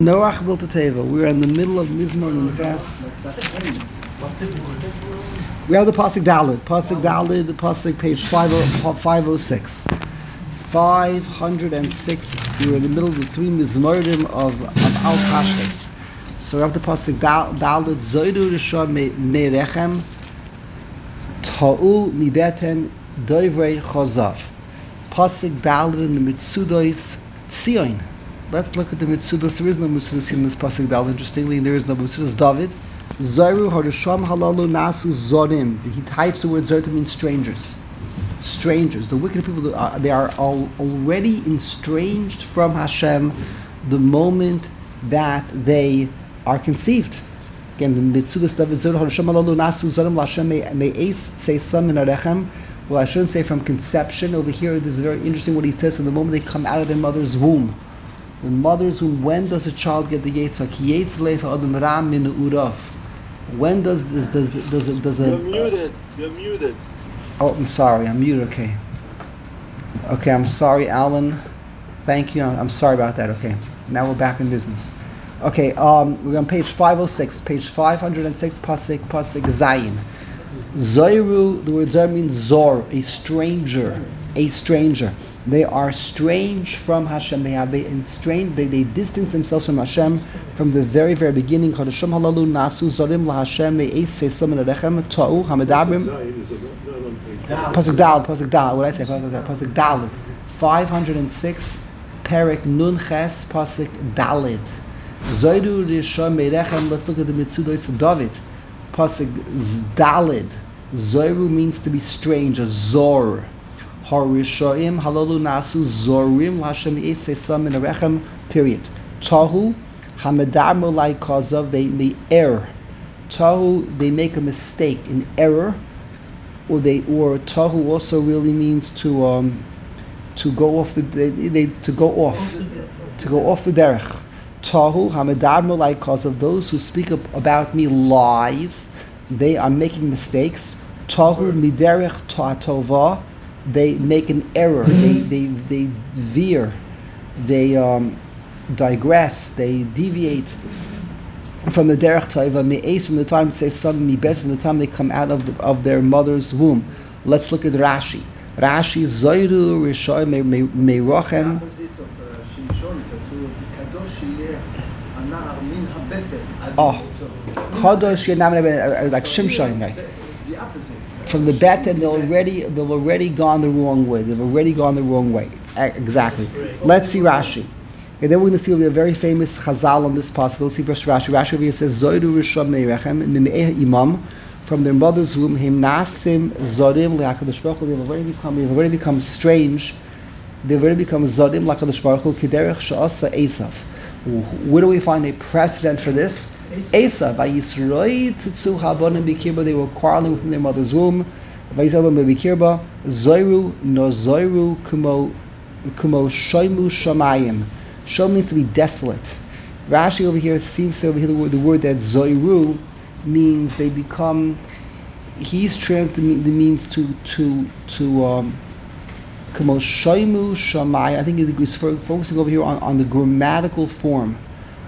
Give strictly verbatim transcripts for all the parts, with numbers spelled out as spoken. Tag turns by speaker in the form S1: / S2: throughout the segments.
S1: Noach built a teva. We're in the middle of Mizmor Nefes. We have the pasuk Daled. Pasuk Daled, the pasuk page five oh six. five hundred six. We're in the middle of the three Mizmorim of, of Al Tashkes. So we have the pasuk Daled. Zoidu Rishon Merechem Ta'u Mibeten Doivrei Chozav. Pasuk Daled in the Mitzudos Tzion. Let's look at the Mitzudos. There is no Mitzudos in this pasuk Daled. Interestingly, there is no Mitzudos. David. Zoru Harisham Halalu Nasu Zorim. He types the word Zor to mean strangers. Strangers. The wicked people, uh, they are all already estranged from Hashem the moment that they are conceived. Again, the Mitzudos David Zoru Harisham Halalu Nasu Zorim Lashem may ace say some in Arechem. Well, I shouldn't say from conception. Over here, this is very interesting what he says. From the moment they come out of their mother's womb. The mother's womb, when does a child get the Yetzak? Yetz lefa adam ram min urav. When does this, does does does, does a...
S2: You're muted. You're muted.
S1: Oh, I'm sorry. I'm muted. Okay. Okay, I'm sorry, Alan. Thank you. I'm sorry about that. Okay. Now we're back in business. Okay, um, we're on page five oh six. Page five hundred six, pasuk, pasuk Zayin. Zoiru, the word Zor means Zor, a stranger, a stranger. They are strange from Hashem. They have they estranged, they, they distance themselves from Hashem from the very, very beginning. Chodesham halalu nasu zorim laHashem me'esei samin arechem ta'u hamedabrim. Pasuk Dal, Pasuk Dal. What did I say? Pasuk Dal. five hundred six, Perik Nun Ches, Pasuk Dalid. Zoidu rishon me'erechem. Let's look at the Mitzudos of David. Pasuk Dalid. Zoru means to be strange, a Zor. Harishaim halalu nasu zorim Hashem esesam in arechem. Period. Tahu hamedar molai kazav, they may err. Tahu, they make a mistake, in error, or they or tahu also really means to um to go off the they, they to go off to go off the derech. Tahu hamedar molai kazav, those who speak about me lies, they are making mistakes. Tahu miderech ta'atova, they make an error, they they they veer, they um, digress, they deviate from the derech tova me'es, from the time say some mibet, from the time they come out of the, of their mother's womb. Let's look at Rashi. Rashi Zoiru Rishoy Meirochem. Oh, Kadosh, like Shimshon, right? From the bet, and they've already they've already gone the wrong way. They've already gone the wrong way. Exactly. Let's see Rashi. And then we're going to see a very famous Chazal on this possible. Let's see first Rashi. Rashi over here says Zoidu Rishon Meirechem Mime'eh Imam, from their mother's womb Him Nasim Zodim LeHakadosh Baruch Hu. They've already become they've already become strange. They've already become Zodim LeHakadosh Baruch Hu Kederech She'asa Esav. Where do we find a precedent for this? Esav, Vayisroi Tzitzu Habonim Bikirba, they were quarreling within their mother's womb. Vayisroi Bikirba, Zoiru no Zoiru Kumo Kumo Shoimu Shamayim. Shom means to be desolate. Rashi over here seems to over here the word, the word that Zoiru means they become. He's translating the means to to to um. Kumo Shoimu Shamayim. I think he's focusing over here on, on the grammatical form.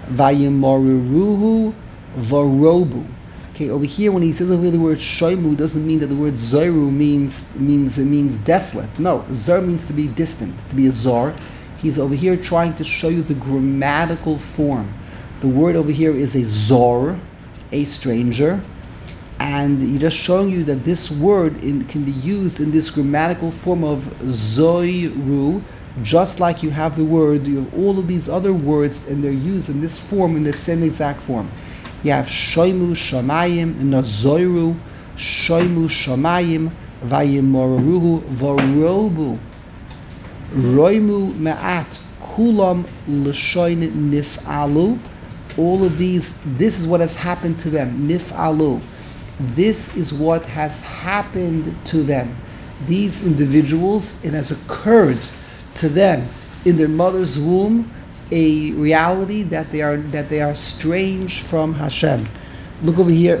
S1: Vayimoruhu varobu. Okay, over here when he says over here the word shoimu, doesn't mean that the word zoru means means it means desolate. No, zor means to be distant, to be a zor. He's over here trying to show you the grammatical form. The word over here is a zor, a stranger, and he's just showing you that this word in, can be used in this grammatical form of zoiru. Just like you have the word, you have all of these other words, and they're used in this form, in the same exact form. You have shoimu shamayim, nazoiru, shoimu shamayim, vayimoruhu, varobu, roimu ma'at, kulam l'shoin nif'alu. All of these, this is what has happened to them, nif'alu. This is what has happened to them. These individuals, it has occurred to them in their mother's womb, a reality that they are that they are strange from Hashem. Look over here.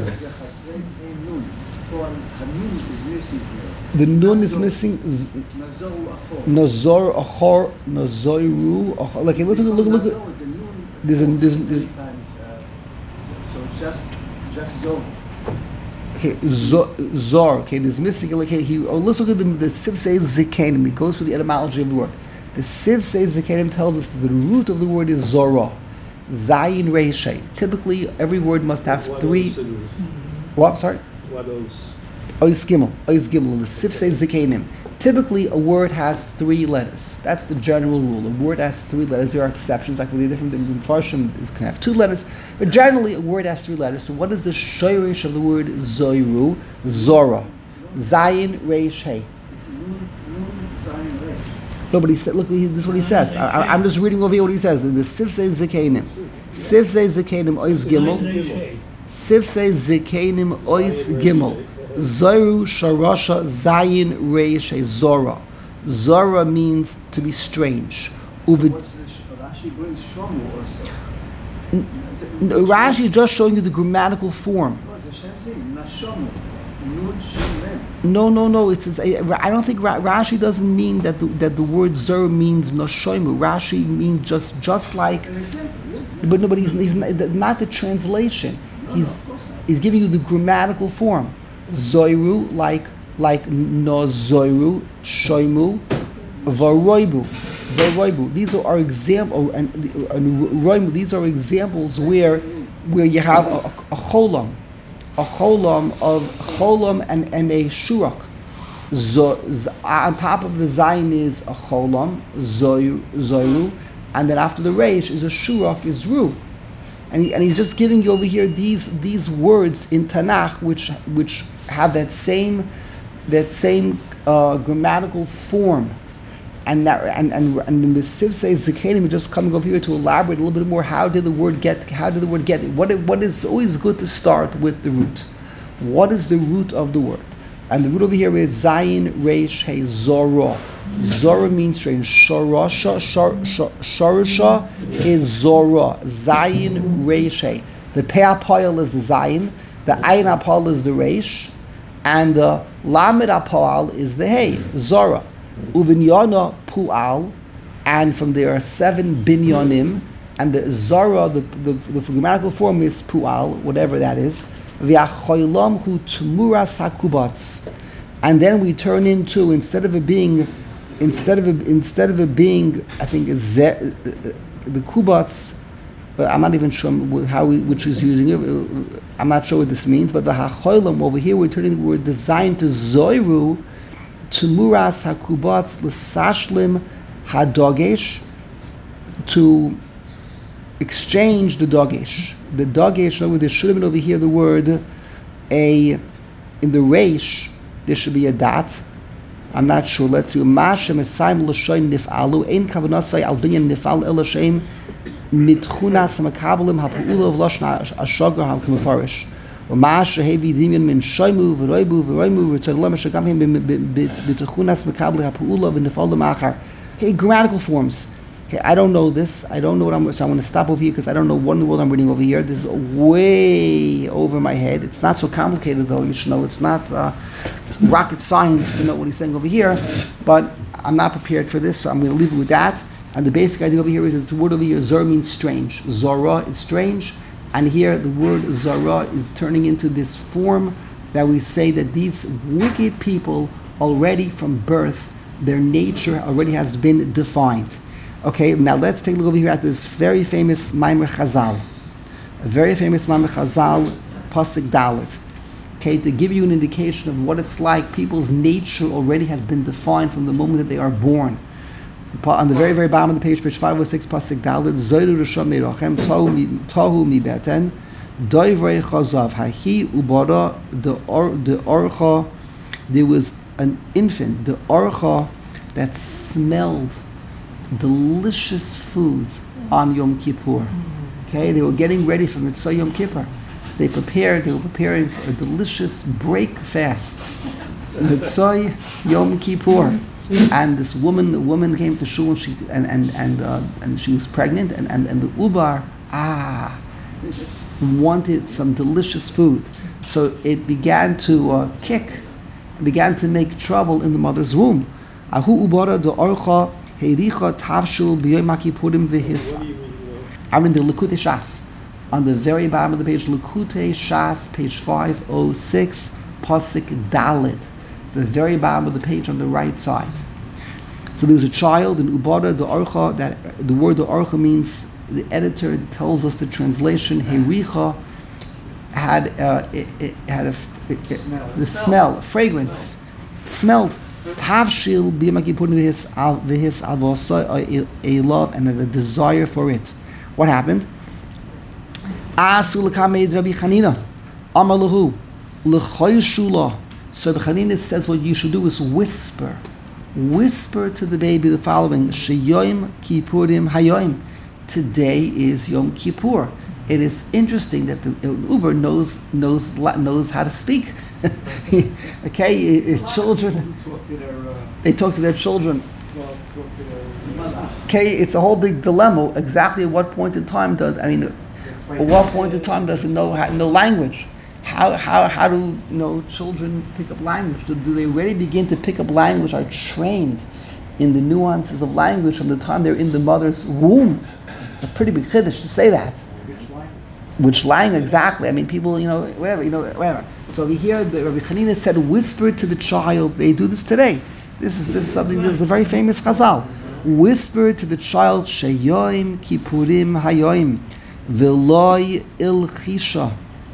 S1: The nun is missing. Nazor achor, nazoru achor. Like look, look, look, look. There's a there's, there's
S3: Many times, uh, so it's just, just zone.
S1: okay zor, zor okay there's missing okay he oh, let's look at the the Siv says zikanim. He goes to the etymology of the word. The Siv says zikanim tells us that the root of the word is zora, zayin reishay. Typically, every word must have
S4: What
S1: three.
S4: else is-
S1: What? Sorry.
S4: What else?
S1: Ois gimel. Ois gimel. The Sif says zikanim. Typically, a word has three letters. That's the general rule. A word has three letters. There are exceptions, like with the different in Farshim, it can have two letters. But generally, a word has three letters. So, what is the shoyrish of the word zoiru? Zora. Zayin reish hey.
S3: It's nun, nun, zayin, resh.
S1: Nobody said. Look, he- this is what he says. I, I, I'm just reading over here what he says. The Sif says zikanim. Sif says zikanim. Ois gimel. Sif says zikanim. Ois gimel. Zoru sharasha zayin reish zora. Zora means to be strange.
S3: So
S1: Uvid,
S3: what's this, Rashi brings shomu also. Is it-
S1: n- Rashi is just showing you the grammatical form.
S3: No, it's a Shem thing, nashomu. Nun, shem, mem.
S1: No, no, no. It's, it's I don't think Ra- Rashi doesn't mean that the, that the word zora means noshoimu. Rashi means just just like,
S3: An example, yeah?
S1: but no, but he's, he's not, not the translation.
S3: No, no,
S1: He's
S3: of course not.
S1: he's giving you the grammatical form. Zoiru, like like no zoiru, shoimu, varoibu, varoibu. These are our example and, and roimu. These are examples where where you have a, a cholam, a cholam of cholam and, and a shurak. Zo, z, on top of the zayin is a cholam, zoiru, zoiru, and then after the reish is a shurak, is ru. And, he, and he's just giving you over here these these words in Tanakh which which have that same that same uh, grammatical form, and that and and, and the Siv says zikanim just coming over here to elaborate a little bit more. How did the word get? How did the word get? What what is always good to start with the root? What is the root of the word? And the root over here is zayin reish hey zora. Zora means strange. Sharasha, shar, shar, sharisha is zora. Zayin reish hey. The pei apoyal is the zayin. The ayin apal is the reish, and the lamed apal is the hey. Zora. Uvinyana pual, and from there are seven binyanim, and the zara, the, the the grammatical form is pual, whatever that is. V'achoylam hu tmuras hakubats, and then we turn into, instead of it being, instead of it, instead of it being, I think ze, uh, the kubats. But I'm not even sure how we, which is using it. I'm not sure what this means. But the hachoylam over here, we're turning. We're designed to zoiru, to muras hakubats l'sashlim hadogesh, to exchange the dogesh. The dogesh, over there should have been over here the word a, in the reish, there should be a dot. I'm not sure. Let's see. Mashem esaim l'shoin nif'alu, ein kavanasai al binyan nif'al el Hashem, mitchunas makabelim hapu'ula v'loshna ashogar ha'kemefarish. U'mash hevi dimyan min shoimu v'roibu v'roimu v'tzadolem shagam him b'tchunas makabel hapu'ula v'nifal l'machar. Okay, grammatical forms. Okay, I don't know this. I don't know what I'm. So I'm going to stop over here because I don't know what in the world I'm reading over here. This is way over my head. It's not so complicated, though. You should know it's not uh, it's rocket science to know what he's saying over here. But I'm not prepared for this, so I'm going to leave it with that. And the basic idea over here is that the word over here, zor, means strange. Zora is strange, and here the word zara is turning into this form that we say that these wicked people already from birth, their nature already has been defined. Okay, now let's take a look over here at this very famous Maimer Chazal. A very famous Maimer Chazal, Pasuk Dalet. Okay, to give you an indication of what it's like, people's nature already has been defined from the moment that they are born. On the very, very bottom of the page, page five oh six, Pasuk Dalet, Zoyru Rishon Meirochem, Tohu Mi Beten, Doivrei Chazav, Hahi Ubara, the Orcha, there was an infant, the Orcha, that smelled delicious food on Yom Kippur. Okay, they were getting ready for Mitzvah Yom Kippur. They prepared, they were preparing for a delicious break fast. Mitzvah Yom Kippur. And this woman, the woman came to shul and she and and and, uh, and she was pregnant, and, and, and the ubar ah wanted some delicious food, so it began to uh, kick, began to make trouble in the mother's womb. Ahu ubara the orcha hericha tavshul b'yom kippurim v'hisa. I'm in the Likutei Shas. On the very bottom of the page, Likutei Shas, page five oh six, Pasuk Dalet. The very bottom of the page on the right side. So there's a child in Ubara, the Orcha, that the word the Orcha means, the editor tells us the translation, Hericha, had uh, it, it had a it, it,
S3: Smell.
S1: the smell, fragrance, smelled. Tavshil b'yom kippurim v'his v'his avosa a love and a desire for it. What happened? Asu l'kamed Rabbi Chanina, Amar lahu l'choy shula. So Rabbi Chanina says what you should do is whisper, whisper to the baby the following: Sheyoim kippurim hayoim. Today is Yom Kippur. It is interesting that the Uber knows knows knows how to speak. Okay, uh, children.
S3: Talk to their, uh,
S1: They talk to their children.
S3: well, talk to their mother.
S1: Okay, it's a whole big dilemma. Exactly at what point in time does I mean? At what point in time does it know how, know language? How how how do you know children pick up language? Do, do they really begin to pick up language? Are trained in the nuances of language from the time they're in the mother's womb? It's a pretty big chiddush to say that.
S3: Which line?
S1: Which lying exactly? I mean, people, you know, whatever, you know, whatever. So we hear the Rabbi Chanina said, "Whisper to the child." They do this today. This is this is something. This is a very famous Chazal. Whisper to the child, "Sheyoim kippurim hayoim, v'loy il chisha."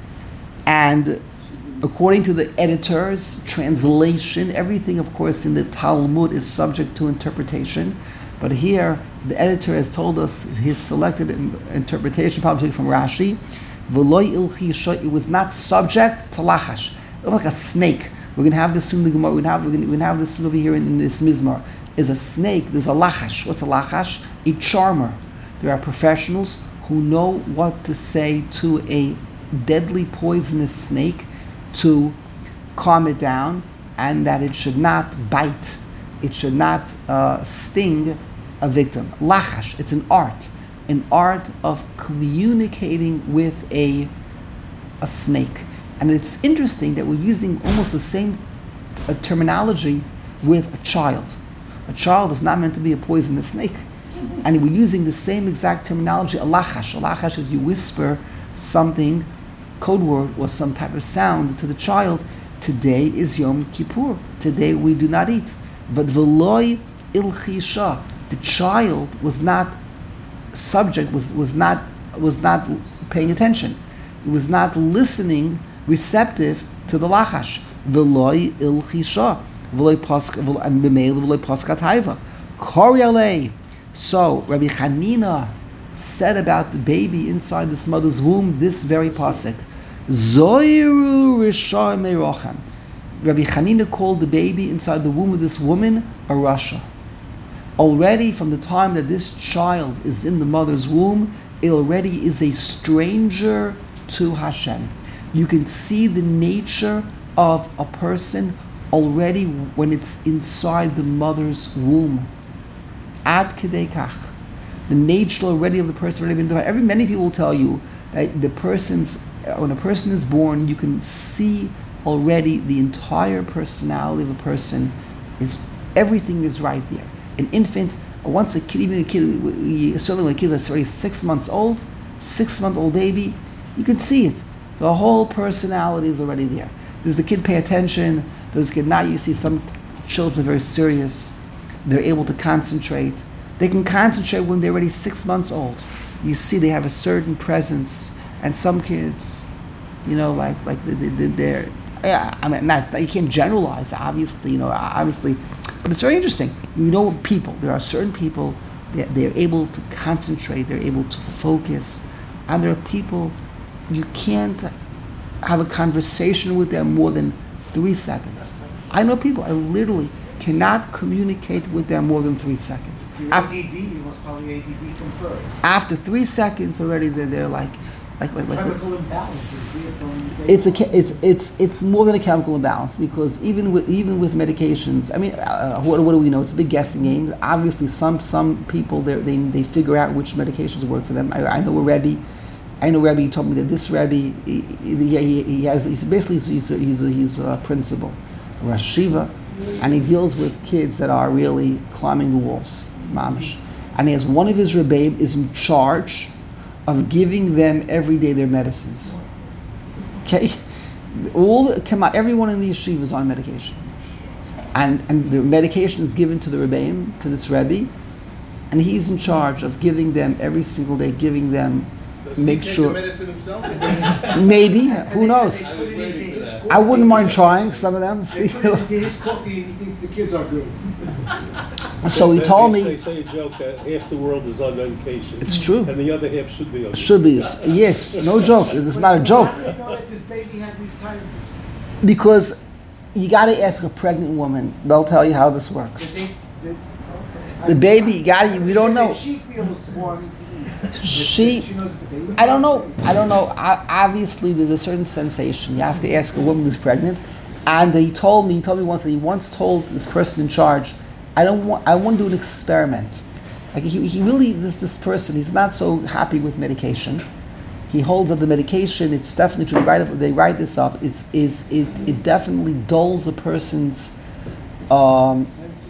S1: And according to the editor's translation, everything, of course, in the Talmud is subject to interpretation. But here, the editor has told us his selected in- interpretation, probably from Rashi. V'loy il chisha, it was not subject to lachash. It was like a snake. We're going to have this soon in the Gemara. We're going to have, we're going to have this over here in, in this Mizmar. Is a snake. There's a lachash. What's a lachash? A charmer. There are professionals who know what to say to a deadly poisonous snake to calm it down, and that it should not bite, it should not uh, sting a victim. Lachash, it's an art, an art of communicating with a a snake. And it's interesting that we're using almost the same uh, terminology with a child. A child is not meant to be a poisonous snake. And we're using the same exact terminology, a lachash. A lachash is you whisper something, code word or some type of sound to the child. Today is Yom Kippur. Today we do not eat. But v'loy il chisha, the child was not subject, was, was not was not paying attention. It was not listening, receptive to the lachash. V'loy il chisha, v'loy pask and b'meil v'loy paskat haiva. Kori alei. So Rabbi Chanina said about the baby inside this mother's womb this very pasuk. Zoiru Risha Meirochem. Rabbi Chanina called the baby inside the womb of this woman a Rasha. Already from the time that this child is in the mother's womb, it already is a stranger to Hashem. You can see the nature of a person already when it's inside the mother's womb. Ad kedei kach. The nature already of the person already been defined. Every many people will tell you that the person's when a person is born, you can see already the entire personality of a person. Is everything is right there. An infant, once a kid, even a kid, certainly when a kid is already six months old, six month old baby, you can see it. The whole personality is already there. Does the kid pay attention? Does the kid not? You see some children are very serious. They're able to concentrate. They can concentrate when they're already six months old. You see they have a certain presence. And some kids, you know, like like they, they, they're, yeah, I mean, that's, you can't generalize, obviously, you know, obviously, but it's very interesting. You know, people, there are certain people, they're, they're able to concentrate, they're able to focus, and there are people, you can't have a conversation with them more than three seconds. I know people, I literally cannot communicate with them more than three seconds.
S3: Your
S1: After,
S3: A D D, you must probably A D D from birth.
S1: after three seconds already, they're, they're like, like, like, like,
S3: Chemical imbalance is there from
S1: It's a che- it's it's it's more than a chemical imbalance, because even with even with medications, I mean, uh, what, what do we know? It's a big guessing game. Obviously, some some people they they they figure out which medications work for them. I, I know a Rebbe, I know Rebbe told me that this Rebbe, he, he, he, he has he's basically he's a, he's a, he's a principal, a Rosh Yeshiva, and he deals with kids that are really climbing the walls, mamish. And he has one of his rebbeim is in charge of giving them every day their medicines. Okay? All the, come on, everyone in the yeshiva is on medication. And, and the medication is given to the Rebbeim, to this Rebbe, and he's in charge of giving them every single day, giving them,
S4: Does
S1: make
S4: he take
S1: sure.
S4: the medicine himself?
S1: Maybe, who knows?
S3: They put it into his coffee.
S1: I wouldn't mind trying some of them.
S3: They
S1: See,
S3: put it into his coffee and he thinks the kids are good.
S1: so he
S5: They-
S1: told
S5: they-
S1: me
S5: They say a joke that half the world is on medication.
S1: it's true.
S5: And the other half should be on.
S1: Should be, yeah, it's no joke. It's not a joke.
S3: How do you know that this baby had these kind of...
S1: Because you got to ask a pregnant woman. They'll tell you how this
S3: They
S1: works.
S3: think that- okay.
S1: The baby, you got to. We don't
S3: That
S1: know.
S3: She feels wanting to eat.
S1: She.
S3: She knows that the baby...
S1: I don't know. I don't know. I, obviously, there's a certain sensation. You have to ask a woman who's pregnant. And he told me. He told me once that he once told this person in charge, "I don't want. I want to do an experiment." Like he, he really this this person. He's not so happy with medication. He holds up the medication. It's definitely true. They write, it, they write this up. It's is it, it definitely dulls a person's um,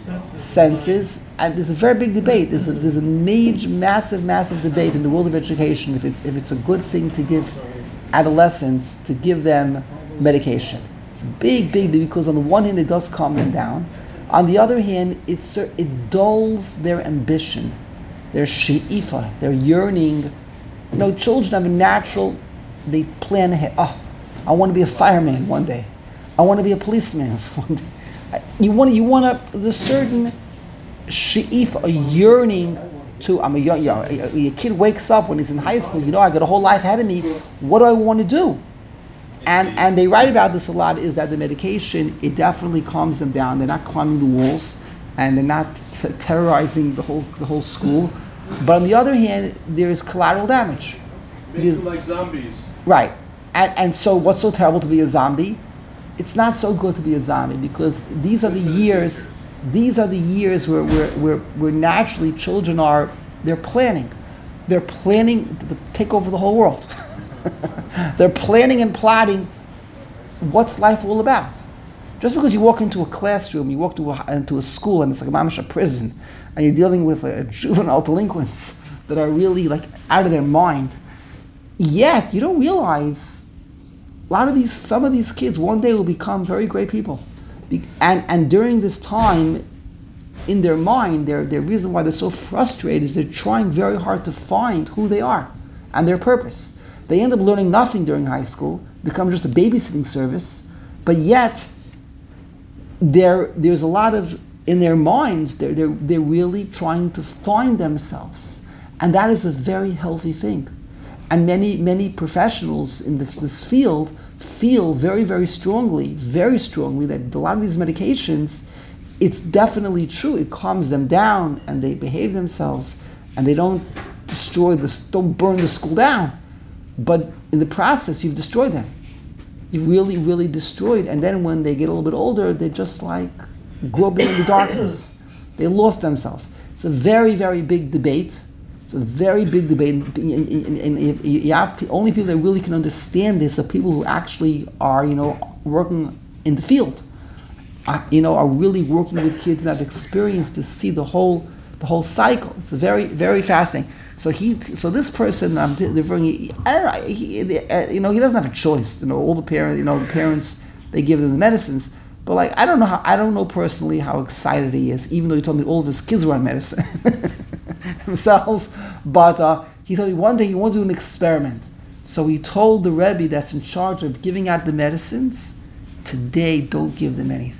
S1: senses. And there's a very big debate. There's a, there's a major, massive, massive debate in the world of education if it, if it's a good thing to give adolescents to give them medication. It's a big, big deal because on the one hand it does calm them down. On the other hand, it's it dulls their ambition, their she'ifa, their yearning. You know, children have a natural, they plan ahead. Oh, I want to be a fireman one day. I want to be a policeman one day. You want to, you want to, there's certain she'if, a yearning to, I'm a young, young a, a kid wakes up when he's in high school, you know, I got a whole life ahead of me. What do I want to do? And and they write about this a lot, is that the medication, it definitely calms them down. They're not climbing the walls and they're not t- terrorizing the whole the whole school. But on the other hand, there is collateral damage.
S4: Makes
S1: There's-
S4: them like zombies.
S1: Right. And, and so what's so terrible to be a zombie? It's not so good to be a zombie because these are the years, these are the years where, where, where, where naturally children are, they're planning. They're planning to take over the whole world. They're planning and plotting what's life all about. Just because you walk into a classroom, you walk to a, into a school and it's like a mamash, a prison, and you're dealing with uh, juvenile delinquents that are really like out of their mind, yet you don't realize a lot of these, some of these kids one day will become very great people. Be- And and during this time, in their mind, their, their reason why they're so frustrated is they're trying very hard to find who they are and their purpose. They end up learning nothing during high school, become just a babysitting service, but yet there there's a lot of, in their minds, they're, they're, they're really trying to find themselves. And that is a very healthy thing. And many, many professionals in the, this field feel very, very strongly, very strongly that a lot of these medications, it's definitely true. It calms them down and they behave themselves and they don't destroy this, don't burn the school down. But in the process, you've destroyed them. You've really, really destroyed. And then when they get a little bit older, they just like groping in the darkness. They lost themselves. It's a very, very big debate. It's a very big debate. And, and, and if you have pe- only people that really can understand this are people who actually are, you know, working in the field. Uh, you know, are really working with kids and have experience to see the whole, the whole cycle. It's a very, very fascinating. So he, so this person, I'm referring. I don't know. He, uh, you know, he doesn't have a choice. You know, all the parents, you know, the parents, they give them the medicines. But like, I don't know how. I don't know personally how excited he is. Even though he told me all of his kids were on medicine themselves. But uh, he told me one day he wanted to do an experiment. So he told the Rebbe that's in charge of giving out the medicines, today don't give them anything.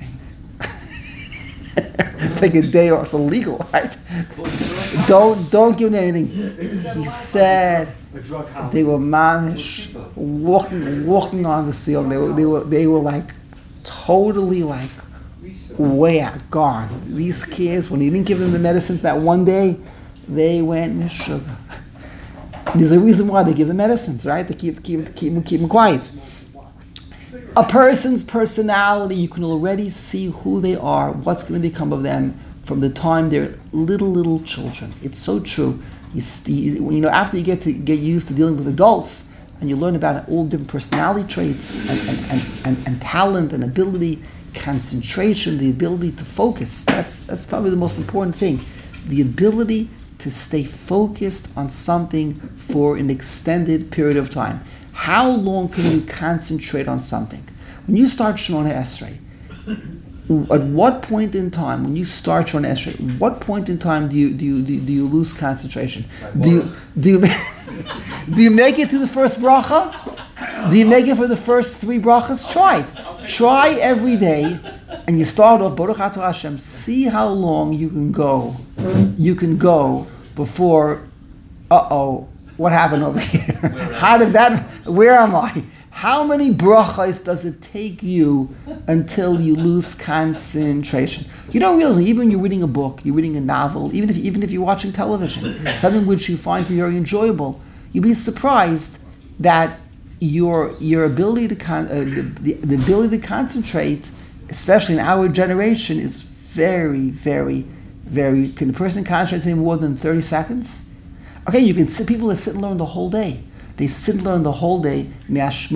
S1: Take a day off. It's illegal, right? Don't don't give them anything. He said
S3: A drug house.
S1: they were mamish walking walking on the ceiling. They were they were they were like totally like way out guard. These kids, when he didn't give them the medicine that one day, they went miss sugar. There's a reason why they give the medicines, right? They keep keep keep them, keep them quiet. A person's personality, you can already see who they are, what's going to become of them from the time they're little, little children. It's so true. You, see, you know, after you get to get used to dealing with adults, and you learn about all different personality traits and, and, and, and, and talent and ability, concentration, the ability to focus. That's that's probably the most important thing. The ability to stay focused on something for an extended period of time. How long can you concentrate on something? When you start Shemona Esrei, at what point in time, when you start Shemona Esrei, what point in time do you do you do you, do you lose concentration? Do you do you do you make it to the first bracha? Do you make it for the first three brachas? Try it. Try every day, and you start off Baruch Atah Hashem. See how long you can go. You can go before. Uh oh, what happened over here? How did that? Where am I? How many brachas does it take you until you lose concentration? You don't really, even when you're reading a book, you're reading a novel, even if even if you're watching television, something which you find very enjoyable, you'll be surprised that your your ability to con, uh, the, the, the ability to concentrate, especially in our generation, is very, very, very. Can a person concentrate any more than thirty seconds? Okay, you can sit. People that sit and learn the whole day. They sit and learn the whole day, but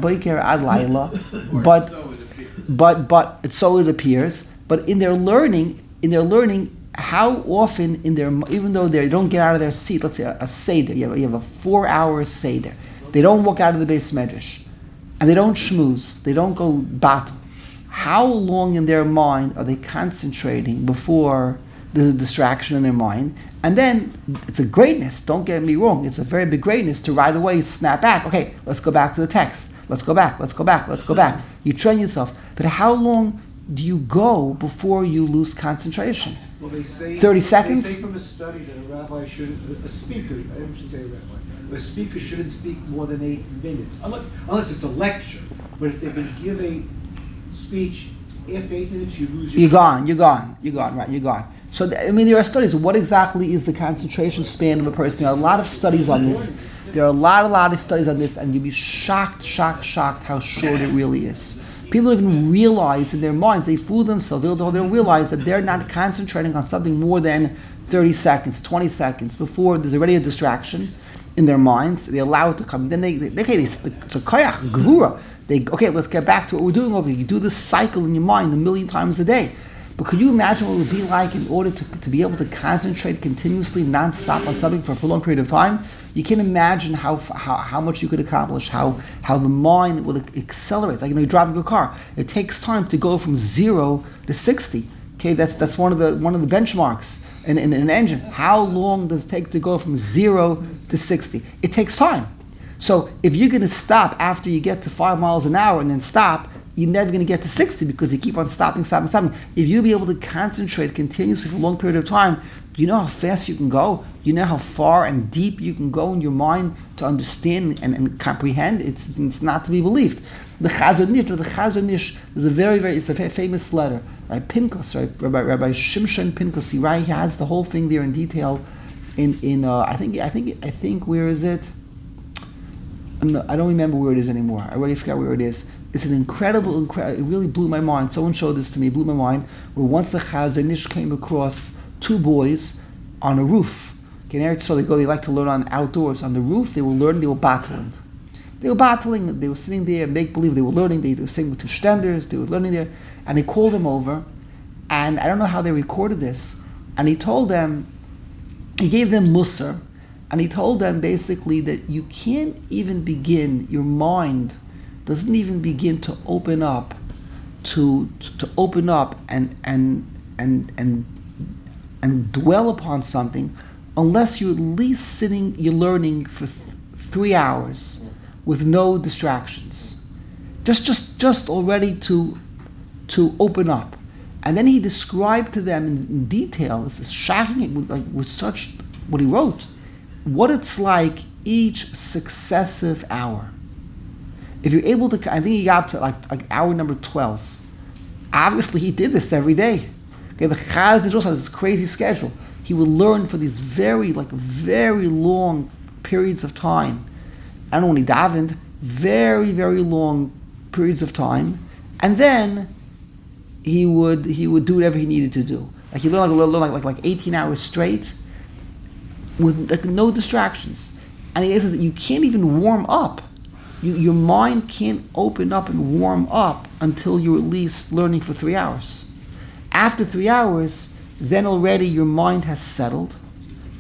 S1: but but so it appears. But in their learning, in their learning, how often in their even though they don't get out of their seat, let's say a, a seder, you have, you have a four-hour seder. They don't walk out of the Beis Medrash, and they don't schmooze. They don't go battle. How long in their mind are they concentrating before the distraction in their mind? And then it's a greatness, don't get me wrong, it's a very big greatness to right away snap back. Okay, let's go back to the text. Let's go back, let's go back, let's go back. You train yourself. But how long do you go before you lose concentration?
S3: Well, they say
S1: thirty seconds?
S3: They say from a study that a rabbi should, a speaker, I should say a rabbi, a speaker shouldn't speak more than eight minutes, unless unless it's a lecture. But if they're going to give a speech after eight minutes, you lose your.
S1: You're gone. You're gone. You're gone. Right. You're gone. So, I mean, there are studies. What exactly is the concentration span of a person? There are a lot of studies on this. There are a lot, a lot of studies on this, and you'll be shocked, shocked, shocked how short it really is. People don't even realize in their minds, they fool themselves. They don't, they don't realize that they're not concentrating on something more than thirty seconds, twenty seconds before there's already a distraction in their minds. They allow it to come. Then they, they okay, it's a koyach, gvura. They okay, let's get back to what we're doing over here. You do this cycle in your mind a million times a day. But could you imagine what it would be like in order to, to be able to concentrate continuously, non-stop on something for a prolonged period of time? You can imagine how how, how much you could accomplish, how how the mind will accelerate. Like, you know, you're driving a car. It takes time to go from zero to sixty. Okay, that's that's one of the one of the benchmarks in, in, in an engine. How long does it take to go from zero to sixty? It takes time. So if you're going to stop after you get to five miles an hour and then stop, you're never going to get to sixty because you keep on stopping, stopping, stopping. If you'll be able to concentrate continuously for a long period of time, do you know how fast you can go? You know how far and deep you can go in your mind to understand and, and comprehend? It's it's not to be believed. The Chazon Ish, the Chazon Ish is a very, very, it's a famous letter. Right? Pinchas, right? Rabbi, Rabbi Shimshon Pinchas, he, right? He has the whole thing there in detail. In in uh, I think I think I think where is it? No, I don't remember where it is anymore. I already forgot where it is. It's an incredible, incredible, it really blew my mind. Someone showed this to me, it blew my mind, where once the Chazon Ish came across two boys on a roof. Okay, in Eretz Yisrael, they go, they like to learn on outdoors. On the roof, they were learning, they were battling. They were battling, they were sitting there, make believe they were learning, they, they were sitting with two standards, they were learning there, and he called them over, and I don't know how they recorded this, and he told them, he gave them Musar, and he told them basically that you can't even begin, your mind doesn't even begin to open up, to to open up and and and and and dwell upon something, unless you're at least sitting, you're learning for th- three hours with no distractions, just just just already to to open up, and then he described to them in, in detail. This is shocking, with, like with such what he wrote, what it's like each successive hour. If you're able to, I think he got up to like, like hour number twelve. Obviously, he did this every day. Okay, the Chazon Ish also has this crazy schedule. He would learn for these very, like, very long periods of time. I don't know when he davened, very, very long periods of time, and then he would he would do whatever he needed to do. Like he learned like like like, like eighteen hours straight with like no distractions. And he says that you can't even warm up. You, your mind can't open up and warm up until you're at least learning for three hours. After three hours, then already your mind has settled.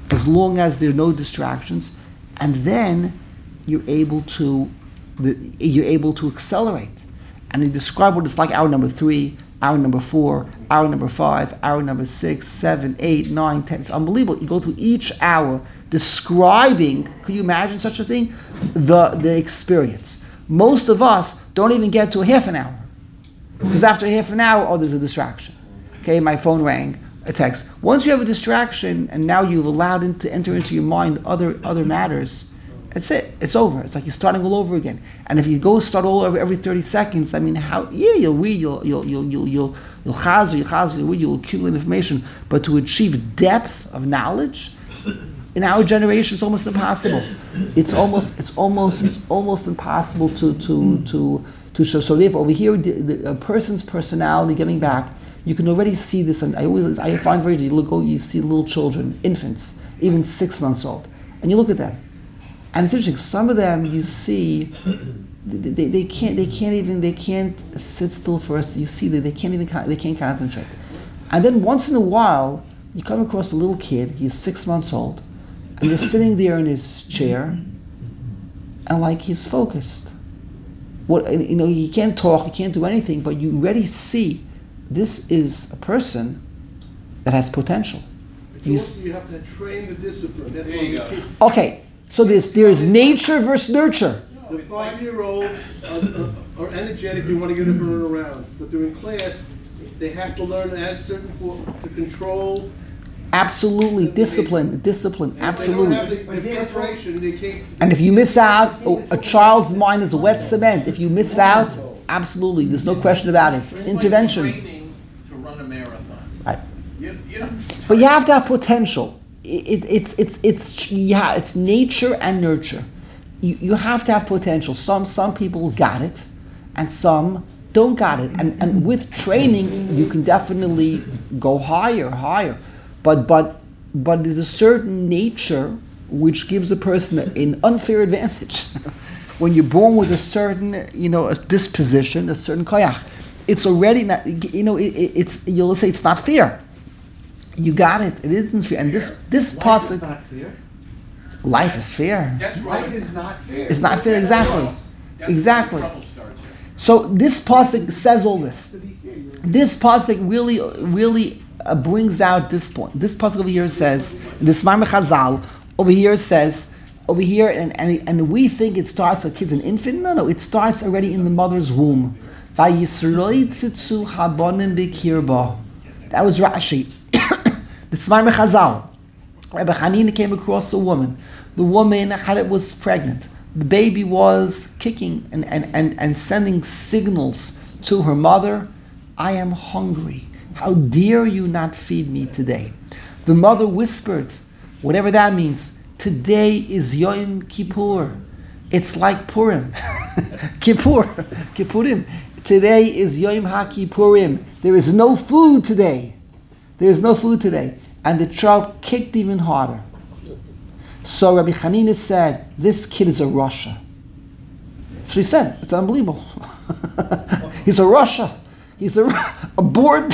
S1: as long as there are no distractions, and then you're able to the, you're able to accelerate. And you describe what it's like hour number three, hour number four, hour number five, hour number six, seven, eight, nine, ten. It's unbelievable. You go through each hour describing, could you imagine such a thing? The the experience. Most of us don't even get to a half an hour. Because after half an hour, oh, there's a distraction. Okay, my phone rang, a text. Once you have a distraction and now you've allowed it to enter into your mind other other matters, that's it. It's over. It's like you're starting all over again. And if you go start all over every thirty seconds, I mean, how? Yeah, you'll read, you'll you'll you'll you'll you'll you'll chazer, you'll chazer, you'll read, you'll accumulate information. But to achieve depth of knowledge in our generation, it's almost impossible. It's almost it's almost it's almost impossible to to to to show. So therefore, over here, the, the, a person's personality getting back. You can already see this, and I always I find very you look, you see little children, infants, even six months old, and you look at them. And it's interesting. Some of them you see, they, they, they can't they can't even they can't sit still for us. You see that they can't even they can't concentrate. And then once in a while, you come across a little kid. He's six months old, and he's sitting there in his chair, and like he's focused. What you know, he can't talk, he can't do anything, but you already see this is a person that has potential.
S4: But you, also, you have to train the discipline. That's
S6: There you
S4: why we
S6: go.
S4: keep-
S1: Okay, so there's there's nature versus nurture.
S4: The five-year-olds are, are energetic, you want to get them to run around. But they're in class, they have to learn at certain point to control.
S1: Absolutely, discipline, discipline,
S4: And if they don't have
S1: absolutely.
S4: the, the preparation, they can't.
S1: And if you miss out, oh, a child's mind is wet cement. If you miss out, absolutely, there's no question about it.
S6: It's like
S1: Intervention.
S6: training to run a marathon.
S1: Right.
S6: You, you don't start.
S1: But you have to have potential. It, it, it's it's it's yeah, it's nature and nurture. You you have to have potential. Some some people got it, and some don't got it. And and with training, you can definitely go higher, higher. But but but there's a certain nature which gives a person an unfair advantage. When you're born with a certain, you know, a disposition, a certain koyach, it's already not, you know, it, it, it's, you'll say it's not fair. You got it, it isn't fair. And this, this
S3: Life is
S1: pasuk,
S3: not fair.
S1: life is fair.
S6: That's right.
S3: Life is not fair.
S1: It's not fair, exactly.
S6: That's where the
S1: Exactly.
S6: trouble starts here.
S1: So this pasuk says all this.
S3: To be fair, you're
S1: This pasuk really, really uh, brings out this point. This pasuk over here says, this Maimar Chazal over here says, over here, and, and and we think it starts a kid's an infant. No, no, it starts already in the mother's womb. Vayisroitzitzu habonim b'kirba. That was Rashi. The Maimar Chazal. Rabbi Hanina came across a woman. The woman had it was pregnant. The baby was kicking and, and, and, and sending signals to her mother. I am hungry. How dare you not feed me today? The mother whispered, whatever that means, today is Yom Kippur. It's like Purim. Kippur. Kippurim. Today is Yom HaKippurim. There is no food today. There is no food today. And the child kicked even harder. So Rabbi Hanina said, this kid is a Russia. So he said, it's unbelievable. He's a Russia. He's a, a bored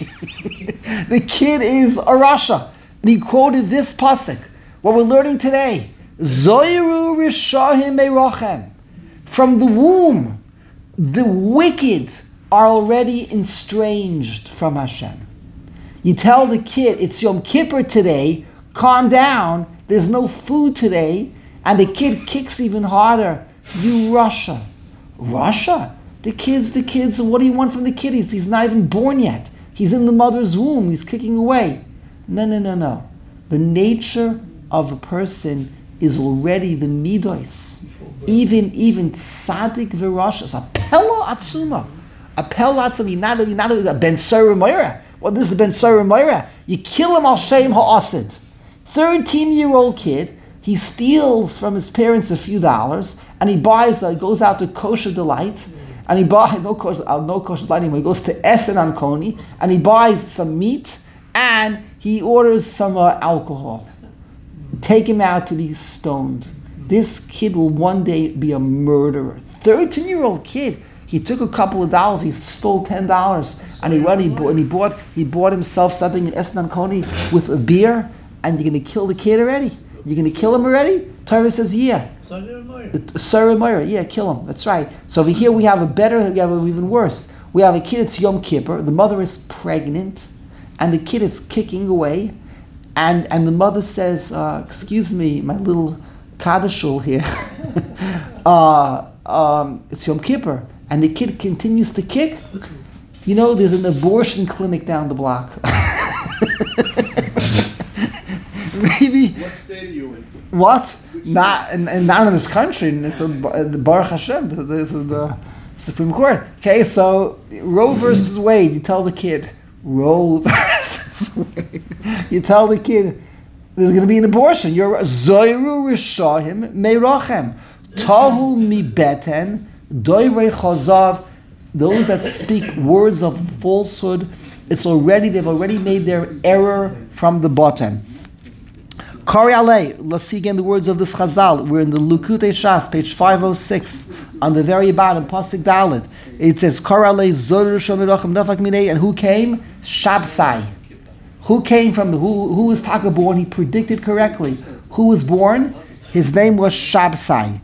S1: The kid is a Russia. And he quoted this pasuk. What we're learning today. Zoiru rishahim meirochem. From the womb, the wicked are already estranged from Hashem. You tell the kid, it's Yom Kippur today, calm down, there's no food today, and the kid kicks even harder. You Russia. Russia? The kids, the kids, what do you want from the kid? He's, he's not even born yet. He's in the mother's womb, he's kicking away. No, no, no, no. The nature of a person is already the midos. Even, even tzaddik v'rashas, a pella atzuma. A pella atzuma, you're not, you're not a ben Sora Moira. Well, this is Ben Sora Moira. You kill him al shem ha'asid. thirteen-year-old kid, he steals from his parents a few dollars, and he buys, uh, goes out to Kosher Delight, and he buys, no Kosher, uh, no Kosher Delight anymore, he goes to Essen on Coney, and he buys some meat, and he orders some uh, alcohol. Take him out to be stoned. This kid will one day be a murderer. thirteen-year-old kid. He took a couple of dollars. He stole ten dollars, and he went. He bought. And he bought. He bought himself something in Esnan Koni with a beer, and you're going to kill the kid already? You're going to kill him already? Torah says, yeah. Sarah Moira, yeah, kill him. That's right. So over here we have a better, we have an even worse. We have a kid, it's Yom Kippur, the mother is pregnant, and the kid is kicking away, and, and the mother says, uh, excuse me, my little Kadashul here, uh, um, it's Yom Kippur, and the kid continues to kick. You know, there's an abortion clinic down the block. Maybe.
S4: What state are you in?
S1: What? Not and, and not in this country. And it's a, the Baruch Hashem, the, the, the Supreme Court. Okay, so Roe versus Wade. You tell the kid Roe versus Wade. You tell the kid there's going to be an abortion. You're Zoyru Rishahim Meirachem Tahu Mi Beten Doirei Chazav. Those that speak words of falsehood, it's already they've already made their error from the bottom. Kari alei. Let's see again the words of this Chazal. We're in the Lukutei Shas, page five oh six, on the very bottom, Pasuk Dalet. It says Kari alei Zoru Shomirachem Nafak Minei, and who came? Shabsai. Who came from the, who who was Taka born? He predicted correctly. Who was born? His name was Shabsai.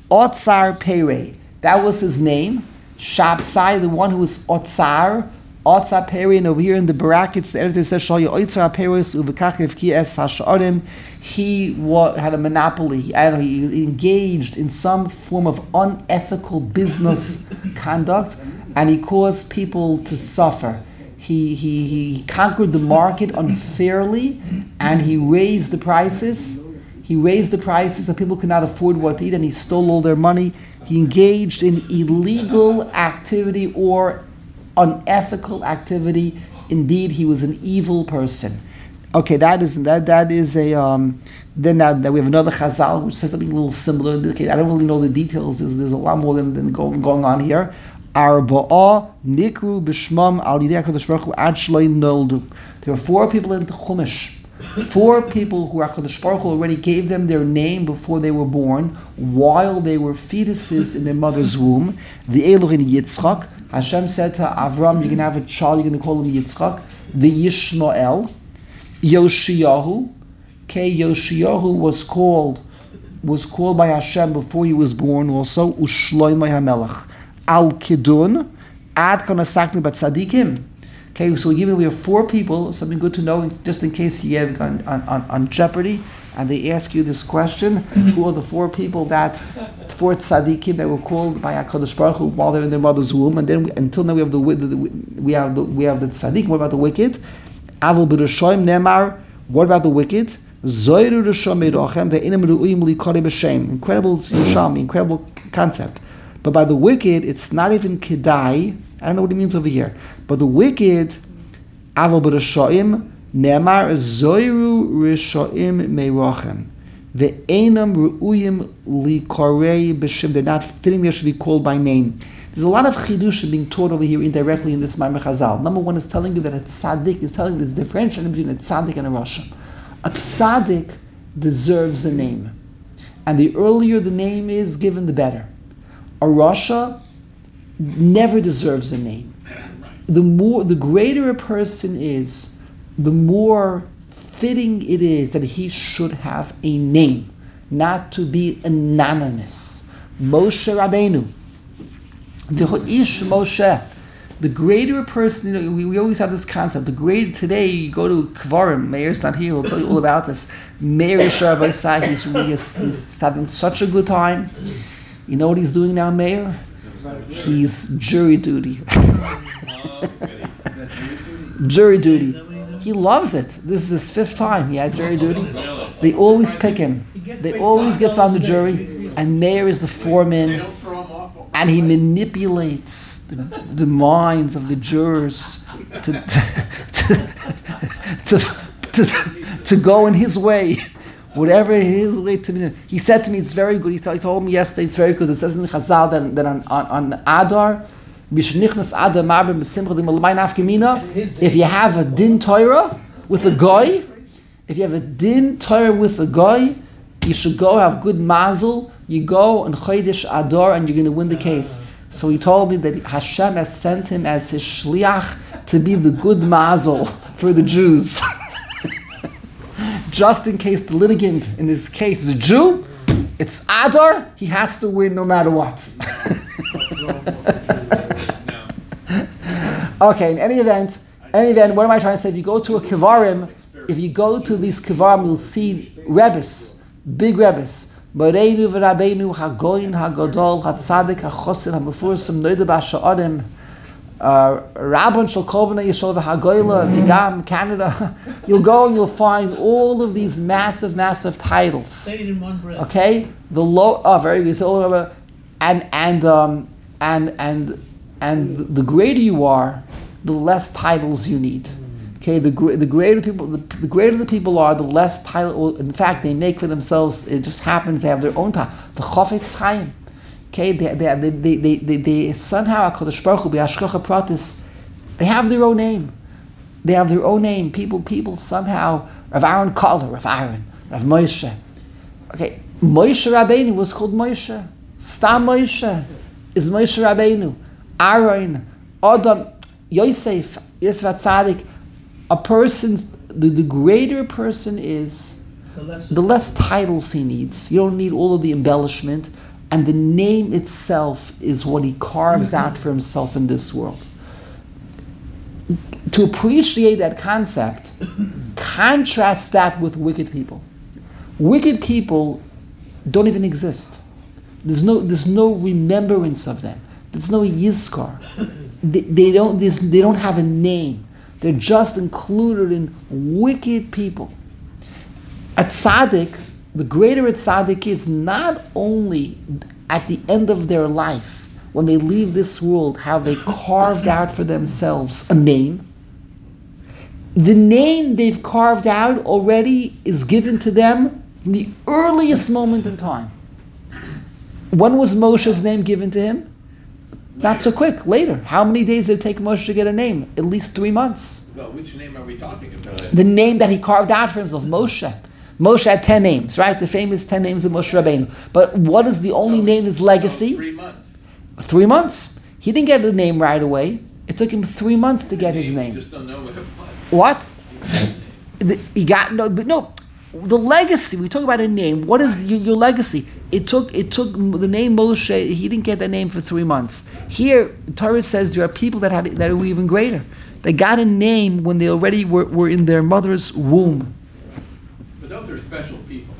S1: Otsar Pere. That was his name. Shabsai, the one who was Otsar. Otzar Peri, and over here in the brackets, the editor says, Shal Otzar Peris Uvakachiv Ki Es Hasharim. He wa- had a monopoly. I don't know, he engaged in some form of unethical business conduct, and he caused people to suffer. He, he, he conquered the market unfairly, and he raised the prices. He raised the prices that people could not afford what to eat, and he stole all their money. He engaged in illegal activity or unethical activity. Indeed, he was an evil person. Okay, that is that that is a um, then that, that we have another Chazal which says something a little similar. Okay, I don't really know the details. There's, there's a lot more than, than going, going on here. Arba'a nikru b'shmam al yidei HaKadosh Baruch Hu ad shelo noldu. There are four people in the Chumash. Four people who HaKadosh Baruch Hu already gave them their name before they were born, while they were fetuses in their mother's womb. The Elohim Yitzchak. Hashem said to Avram, you're going to have a child, you're going to call him Yitzchak. The Yishmael. Yoshiyahu. Okay, Yoshiyahu was called was called by Hashem before he was born also. Ushloimei HaMelech. Al Kidun. Ad Konasaknu Bat Tzadikim. Okay, so given we have four people, something good to know, just in case you have on, on, on Jeopardy, and they ask you this question, who are the four people that, four tzaddikim that were called by HaKadosh Baruch Hu while they're in their mother's womb, and then we, until now we have the, the we have the we have the tzaddik. What about the wicked? Avol b'rashoim nemar. What about the wicked? Zoyru rishon meirachem ve'inam ru'im likarei b'shem. Incredible Yerushalmi, incredible concept. But by the wicked, it's not even kedai. I don't know what it means over here. But the wicked, avol b'rashoim nemar zoyru rishoim meirachem ve'enam ru'uyim likarei b'shem. They're not fitting; they should be called by name. There's a lot of chidush being taught over here indirectly in this Ma'amar Chazal. Number one is telling you that a tzaddik is telling you there's differentiation between a tzaddik and a rasha. A tzaddik deserves a name, and the earlier the name is given, the better. A rasha never deserves a name. The more, the greater a person is, the more fitting it is that he should have a name, not to be anonymous. Moshe Rabbeinu. The Ish Moshe, the greater a person, you know, we, we always have this concept. The great today, you go to Kvarim, Meir's not here, he'll tell you all about this. Meir Yishar Baisai, he's, he's, he's having such a good time. You know what he's doing now, Meir? He's jury duty. Jury duty. He loves it. This is his fifth time he had jury duty. They always pick him. They always gets on the jury, and Meir is the foreman. And he manipulates the, the minds of the jurors to to, to, to, to, to go in his way, whatever his way to be. He said to me, it's very good. He, t- he told me yesterday, it's very good. It says in Chazal that, that on, on, on Adar, if you have a din Torah with a guy, if you have a din Torah with a guy, you should go have good mazel. You go on Chodesh Adar and you're going to win the case. So he told me that Hashem has sent him as his shliach to be the good mazel for the Jews. just in case the litigant in this case is a Jew, it's Adar, he has to win no matter what. Okay, in any event, any event, what am I trying to say? If you go to a Kevarim, if you go to these Kevarim, you'll see Rebbes, big Rebbes. Moreinu v'Rabbeinu hagoyin hagadol hatzadik hachosid hamufursim noida b'asha'adim Rabban shel kol b'nei Yisrael v'hagoyla v'gam Canada. You'll go and you'll find all of these massive, massive titles.
S7: Say it in one breath.
S1: Okay, the low. Oh, very good. So all over, and and um and and and the greater you are, the less titles you need. Okay, the the greater people, the, the greater the people are, the less title. In fact, they make for themselves. It just happens they have their own title. The Chofetz Chaim. Okay, they they they they they, they, they somehow Hakadosh Baruch Hu b'Hashgacha Pratis, they have their own name. They have their own name. People people somehow Rav Aaron Kotler, Rav Aaron, Rav Moshe. Okay, Moshe Rabbeinu was called Moshe. Stam Moshe is Moshe Rabbeinu. Aaron, Adam, Yosef, Yosef Tzadik. A person's, the, the greater a person is,
S7: The less,
S1: the less titles he needs. You don't need all of the embellishment. And the name itself is what he carves out for himself in this world. To appreciate that concept, contrast that with wicked people. Wicked people don't even exist. There's no, there's no remembrance of them. There's no yizkar. They, they don't, they don't have a name. They're just included in wicked people. A tzaddik, the greater a tzaddik is, not only at the end of their life, when they leave this world, have they carved out for themselves a name. The name they've carved out already is given to them from the earliest moment in time. When was Moshe's name given to him? Not so quick, later. How many days did it take Moshe to get a name? At least three months.
S6: Well, which name are we talking about?
S1: The name that he carved out for himself, Moshe. Moshe had ten names, right? The famous ten names of Moshe Rabbeinu. But what is the only
S6: So-
S1: name that's
S6: so
S1: legacy?
S6: Three months.
S1: Three months. He didn't get the name right away. It took him three months to get his
S6: You
S1: name.
S6: just don't know what it was.
S1: What? The- He got no, but no. The legacy. We talk about a name. What is your, your legacy? It took. It took the name Moshe. He didn't get that name for three months. Here, Torah says there are people that had that were even greater. They got a name when they already were, were in their mother's womb.
S6: But those are special people.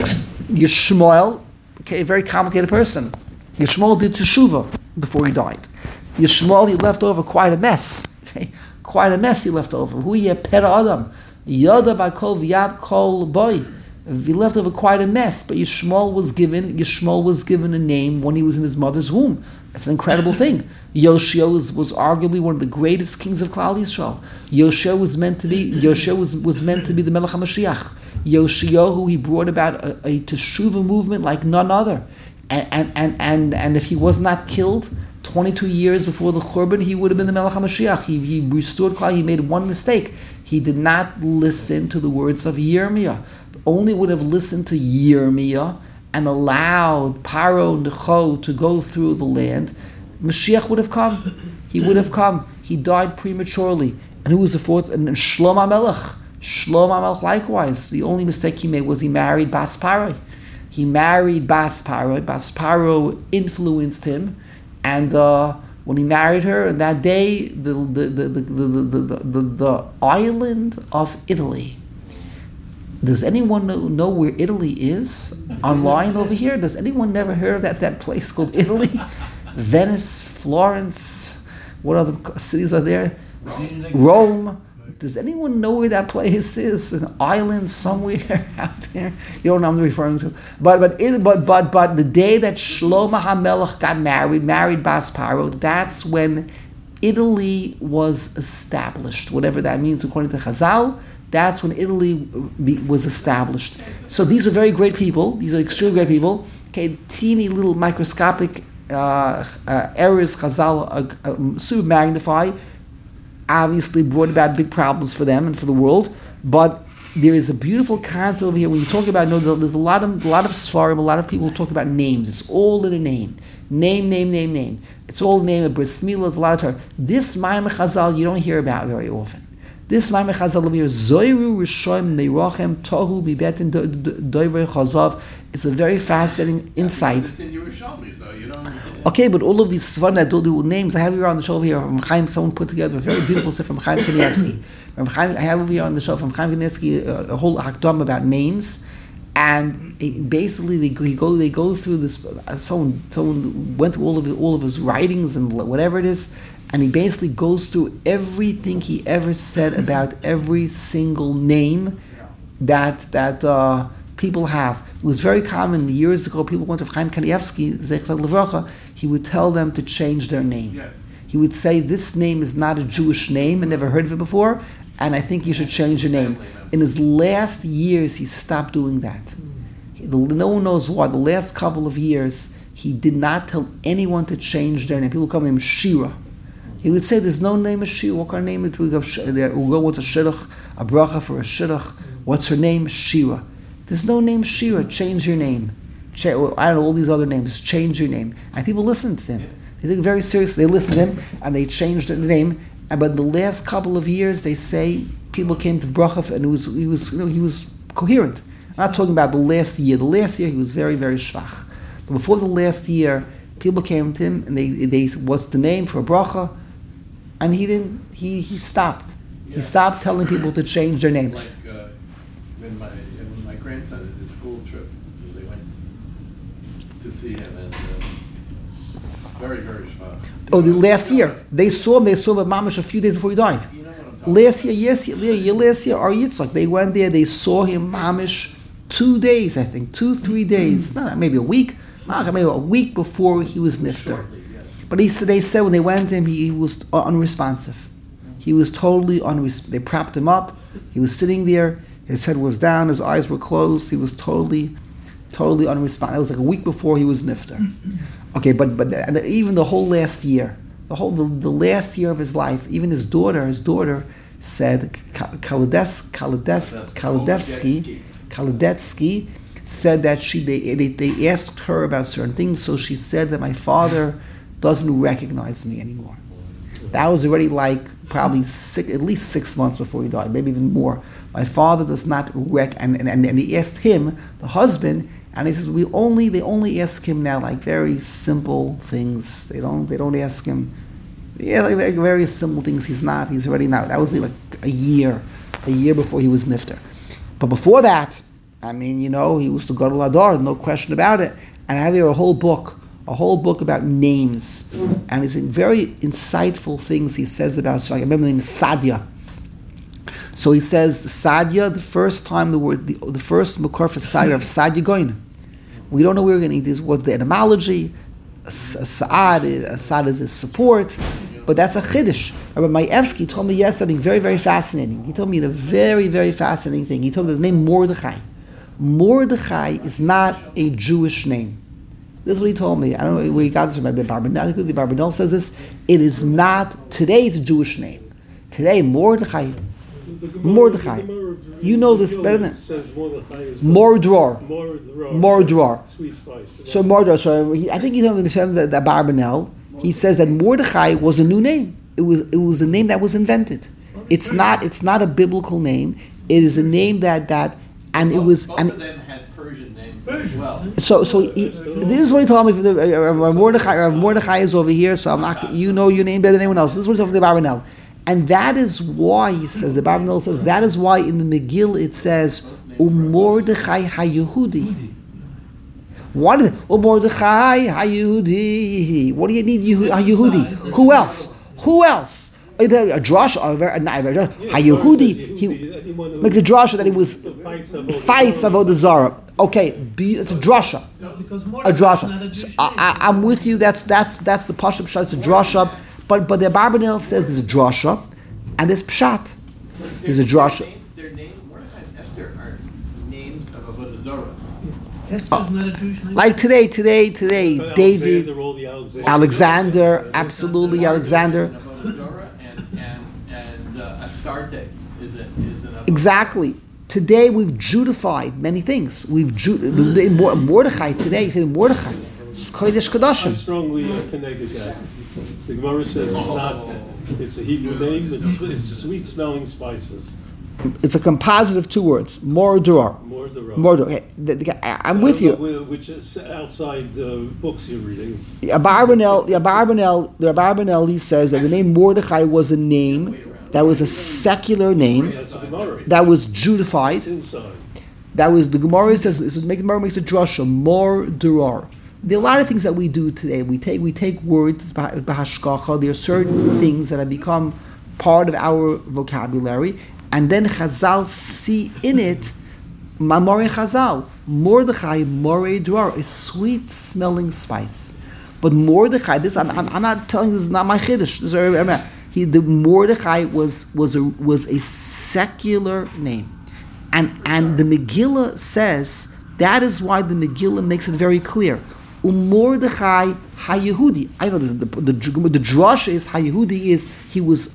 S1: Yishmael, okay, a very complicated person. Yishmael did teshuvah before he died. Yishmael, he left over quite a mess. Okay, quite a mess he left over. Hu yeh pera adam, yada b'kol v'yad kol boy. He left over quite a mess. But Yishmael was given, Yishmael was given a name when he was in his mother's womb. That's an incredible thing. Yoshia was, was arguably one of the greatest kings of Klal Yisrael. Yoshia was meant to be. Yoshia was, was meant to be the Melech HaMashiach. Yoshiyahu, he brought about a, a teshuvah movement like none other. And, and, and, and, and if he was not killed twenty-two years before the Churban, he would have been the Melech HaMashiach. He, he restored Klal. He made one mistake. He did not listen to the words of Yirmiyah. Only would have listened to Yirmiyah and allowed Paro Necho to go through the land, Mashiach would have come. He would have come. He died prematurely. And who was the fourth? And Shlomo HaMelech. Shlomo HaMelech likewise. The only mistake he made was he married Bas Paroi. He married Bas Paroi. Bas Paroi influenced him. And uh, when he married her, that day, the, the, the, the, the, the, the, the, the island of Italy. Does anyone know, know where Italy is? Online over here? Does anyone never heard of that, that place called Italy? Venice, Florence, what other cities are there? S- Rome. Does anyone know where that place is? An island somewhere out there? You don't know what I'm referring to. But but it, but but but the day that Shlomo HaMelech got married, married Bas Paro, that's when Italy was established. Whatever that means according to Chazal, that's when Italy be, was established. So these are very great people. These are extremely great people. Okay, teeny little microscopic uh, uh, errors Chazal uh, uh, super magnify. Obviously brought about big problems for them and for the world, but there is a beautiful concept over here when you talk about, you know, there's a lot of a lot of Sfarim, a lot of people talk about names. It's all in a name. Name, name, name, name. It's all the name of Bris Milah, there's a lot of Torah. This Maimon Chazal you don't hear about very often. This Maimon Chazal over here, Zoiru Rishon Meirochem Tohu Bibetin Doiver Chazav. It's a very fascinating insight.
S6: It's in Yerushalmi, so you don't.
S1: Okay, but all of these Svan that do do names, I have here on the show over here from Chaim. Someone put together a very beautiful stuff from Chaim Kanievsky. From Chaim, I have over here on the show from Chaim Kanievsky a, a whole hakdam about names, and it, basically they go, he go they go through this. Uh, someone someone went through all of it, all of his writings and whatever it is. And he basically goes through everything he ever said about every single name that that uh, people have. It was very common years ago. People went to Chaim Kanievsky, Zechariah Levracha. He would tell them to change their name.
S6: Yes.
S1: He would say, "This name is not a Jewish name. I never heard of it before, and I think you should change your name." In his last years, he stopped doing that. No one knows why. The last couple of years, he did not tell anyone to change their name. People call him Shira. He would say, "There's no name of Shira. What kind of name is it? We'll go, we'll go with a shidduch, a bracha for a shidduch. What's her name? Shira. There's no name Shira. Change your name. Ch- I don't know, all these other names. Change your name." And people listen to him. They take it very seriously. They listen to him and they changed the name. And but the last couple of years, they say people came to bracha and it was he was you know he was coherent. I'm not talking about the last year. The last year he was very very schwach. But before the last year, people came to him and they they what's the name for a bracha? And he didn't. He, he stopped.
S6: Yeah.
S1: He stopped telling people to change their name.
S6: Like uh, when my when my grandson did his school trip, they went to see him, and uh, very very shvach.
S1: Oh, the last year they saw him. They saw him at Mamash a few days before he died.
S6: You know what I'm talking
S1: Last year, yes, year, year last year, Ar Yitzchak. They went there. They saw him Mamish two days, I think, two three days, no, maybe a week, maybe a week before he was nifter.
S6: Shortly, yes.
S1: But he said they said when they went to him, he, he was unresponsive. He was totally unresponsive. They propped him up. He was sitting there. His head was down. His eyes were closed. He was totally, totally unresponsive. It was like a week before he was nifter. Okay, but but and even the whole last year, the whole the, the last year of his life, even his daughter, his daughter said Kaladevsky, Kaladevsky, Kaladevsky said that she they, they they asked her about certain things, so she said that my father doesn't recognize me anymore. That was already like probably six, at least six months before he died, maybe even more. My father does not rec, and, and, and he asked him, the husband, and he says we only they only ask him now like very simple things. They don't they don't ask him, yeah, like very, very simple things. He's not. He's already now. That was like a year, a year before he was nifter. But before that, I mean, you know, he was the Gadol Hador, no question about it. And I have here a whole book. A whole book about names, and it's very insightful things he says about. So I remember the name Sadia. So he says Sadia. The first time the word, the, the first makor for Sadia of Sadia Goin. We don't know where we're going to eat this. What's the etymology? Saad, Saad is a support, but that's a chiddush. Rabbi Maevsky told me yes something very very fascinating. He told me the very very fascinating thing. He told me the name Mordechai. Mordechai is not a Jewish name. This is what he told me. I don't know where he got this from. The Barbanel, the Barbanel says this. It is not, today it's a Jewish name. Today, Mordechai. Mordechai. You know this better than... Mordor. Mordor.
S5: Sweet spice.
S1: So Mordor, so he, I think he told me the, the Barbanel. He says that Mordechai was a new name. It was it was a name that was invented. It's not it's not a biblical name. It is a name that, that and it was...
S6: Both
S1: and
S6: of them had Persian names as well.
S1: So, so he, this is what he told me. The, uh, uh, Mordechai, uh, Mordechai is over here, so I'm not. You know your name better than anyone else. This is what he told me the Barbanel, and that is why he says the Barbanel says that is why in the Megillah it says Mordechai HaYehudi. What is Mordechai HaYehudi? What do you need Yehudi? Who else? Who else? A drash, a HaYehudi. He like the drasha that he was fights Avodah Zarah. Okay, it's a drasha. A drasha. So I, I, I'm with you. That's that's that's the pashup pshat. It's a drasha. But but the Barbanel says there's a drasha, and there's pshat. There's a drasha.
S6: Their name, Mordechai and Esther, are names of Avodah Zarah.
S7: Esther's not a Jewish name.
S1: Like today, today, today, David,
S5: Alexander, all the Alexander.
S1: Alexander, absolutely Alexander.
S6: Avodah Zarah and and and uh, Astarte is a is an Avodah
S1: Exactly. Today we've Judified many things. We've Ju- the, the, Mordechai today. You say Mordechai. It's Kodesh
S5: I
S1: Kodashim.
S5: strongly uh, connected that. The Gemara says it's not, it's a Hebrew name, it's, it's sweet smelling spices.
S1: It's a composite of two words, Mor Durar.
S5: More the road.
S1: Mor Durar. Okay, the- the- I- I'm
S5: I
S1: with
S5: don't know
S1: you.
S5: whi- Which is outside uh, books you're reading.
S1: Abarbanel, the Abarbanel, the Abarbanel, he says that the name Mordechai was a name that was a secular name
S5: That's the Gemara.
S1: that was Judified.
S5: It's inside.
S1: That was the Gemara says. This make the Gemara makes a drasha Mor Durar. There are a lot of things that we do today. We take we take words bahashkacha. There are certain things that have become part of our vocabulary, and then Chazal see in it Mamore Chazal Mordechai More Durar, a sweet smelling spice. But Mordechai, this I'm, I'm, I'm not telling you, this is not my chiddush. This is, I'm not- he, the Mordechai was was a was a secular name. And and the Megillah says that is why the Megillah makes it very clear. Umordechai HaYehudi. I know this. The the, the drush is HaYehudi is he was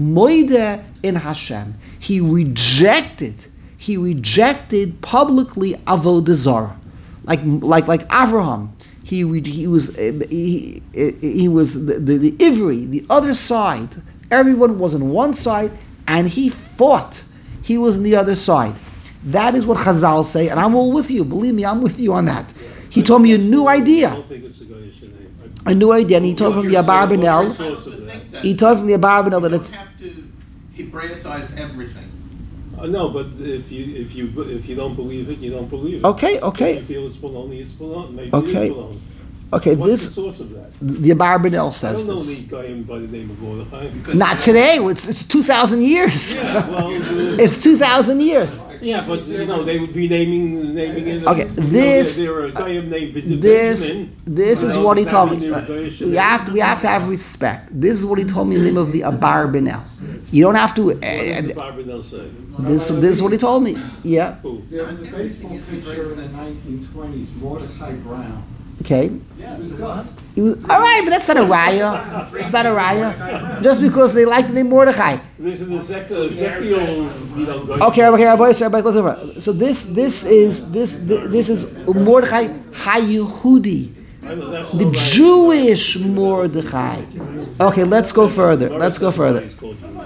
S1: moide in Hashem. He rejected. He rejected publicly avodah zarah, like like like Avraham. He he was he, he was the, the, the Ivri, the other side. Everyone was on one side, and he fought. He was on the other side. That is what Chazal say, and I'm all with you. Believe me, I'm with you on that. He told me a new
S5: I
S1: idea,
S5: don't think it's a Goyish name.
S1: a new idea, and he told from the Abar Benel.
S5: Source of that.
S1: He told from the Abar Benel that
S6: You
S1: it's
S6: don't have to Hebraicize everything.
S5: Uh, no, but if you if you if you don't believe it, you don't believe it.
S1: okay, okay,
S5: If you feel it's baloney, it's baloney. Maybe
S1: Okay.
S5: it's baloney.
S1: okay.
S5: What's the
S1: This
S5: source of that?
S1: the Abar Benel
S5: I don't
S1: says
S5: know
S1: this.
S5: the guy by the name of Mordechai.
S6: Because
S1: Not today. It's it's two thousand years.
S5: Yeah, well, uh,
S1: It's two thousand years.
S5: yeah, but you know they would be naming naming it.
S1: Okay,
S5: you know,
S1: this-
S5: there, there are a guy named Ben-
S1: This
S5: Benjamin.
S1: this is
S5: Well,
S1: what he
S5: does
S1: told
S5: that
S1: me.
S5: mean they're Goyish?
S1: We have to we have to have respect. This is what he told me in the name of the Abar Benel. You don't have to.
S5: What
S1: Uh,
S5: does the Barbadell say?
S1: this this is what he told me. Yeah.
S5: Who?
S8: There was a baseball pitcher in the nineteen twenties, Mordecai Brown.
S1: Okay.
S8: Yeah, he was a god.
S1: He was, all right, but that's not a raya. It's not a raya. Just because they like the name Mordechai.
S5: This is the Zek- Ezekiel. You know, Goyish.
S1: Okay, okay, Rabbi, Rabbi, let's over. So this this is this this is Mordechai HaYehudi,
S5: I know, that's
S1: the
S5: no right.
S1: Jewish Mordechai. Okay, let's go further. Let's go further.
S5: It's called Jewish.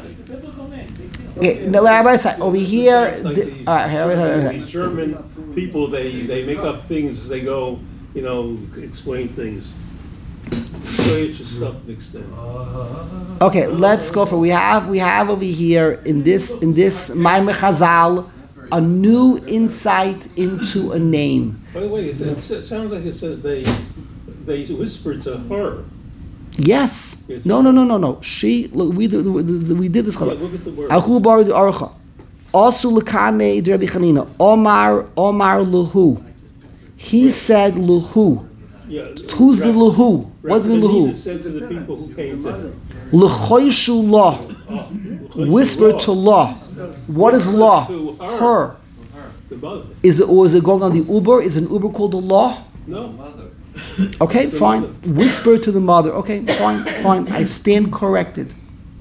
S1: Okay, now Rabbi, over here.
S5: It's like
S1: the-
S5: these,
S1: all right, here, here, here, here.
S5: these German people, they, they make up things, they go, you know, explain things. It's Goyish stuff mixed in.
S1: Okay, let's go for we have we have over here in this in this Maimon Chazal a new insight into a name.
S5: By the way, it's, it's, it sounds like it says they they whispered to her.
S1: Yes.
S5: It's-
S1: No, no, no, no, no. She look, we did we did this.
S5: Yeah, look at the words.
S1: Ahu bar du archa. Also lekame Rabbi Chanina. Omar Omar luhu. He said luhu.
S5: Yeah.
S1: Who's the
S5: Rab-
S1: luhu? What's the
S5: Rabbi
S1: luhu?
S5: Hanina said to the people who came to him.
S1: Lechoishu law. Whisper to law. What is law?
S5: To her.
S1: Her.
S5: The mother.
S1: Is it or is it going on the Uber? Is an Uber called the law?
S5: No.
S1: Okay,
S5: It's the
S1: fine.
S5: mother.
S1: Whisper to the mother. Okay, fine, fine. I stand corrected.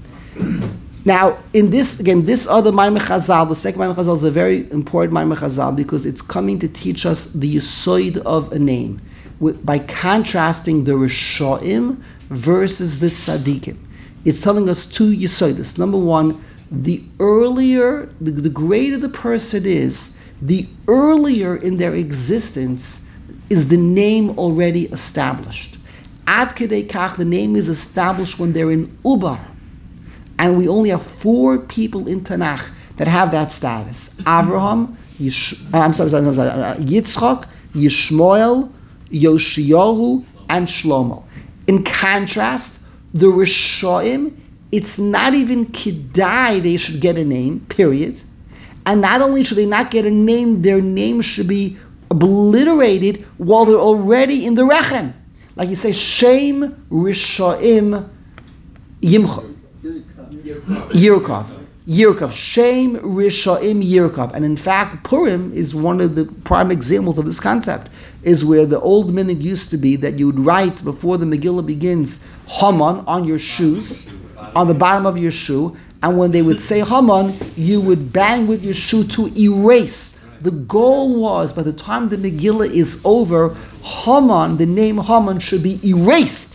S1: Now, in this again, this other Maimon Chazal, the second Maimon Chazal is a very important Maimon Chazal because it's coming to teach us the yisoid of a name Wi- by contrasting the Rishoim versus the Tzaddikim. It's telling us two yisoidas. Number one, the earlier, the, the greater the person is, the earlier in their existence is the name already established. Ad kedei kach, the name is established when they're in Ubar. And we only have four people in Tanakh that have that status. Avraham, Yish, uh, I'm sorry, sorry, I'm sorry, uh, Yitzchak, Yishmael, Yoshiyahu, and Shlomo. In contrast, the Rishoim, it's not even Kedai they should get a name, period. And not only should they not get a name, their name should be obliterated while they're already in the Rechem. Like you say, Shem Rishoim Yimcha. Yirkov. Yirkov. Shem Rishaim Yirkov. And in fact, Purim is one of the prime examples of this concept, is where the old minhag used to be that you would write before the Megillah begins Haman on your shoes, on the bottom of your shoe, and when they would say Haman, you would bang with your shoe to erase. The goal was, by the time the Megillah is over, Haman, the name Haman should be erased.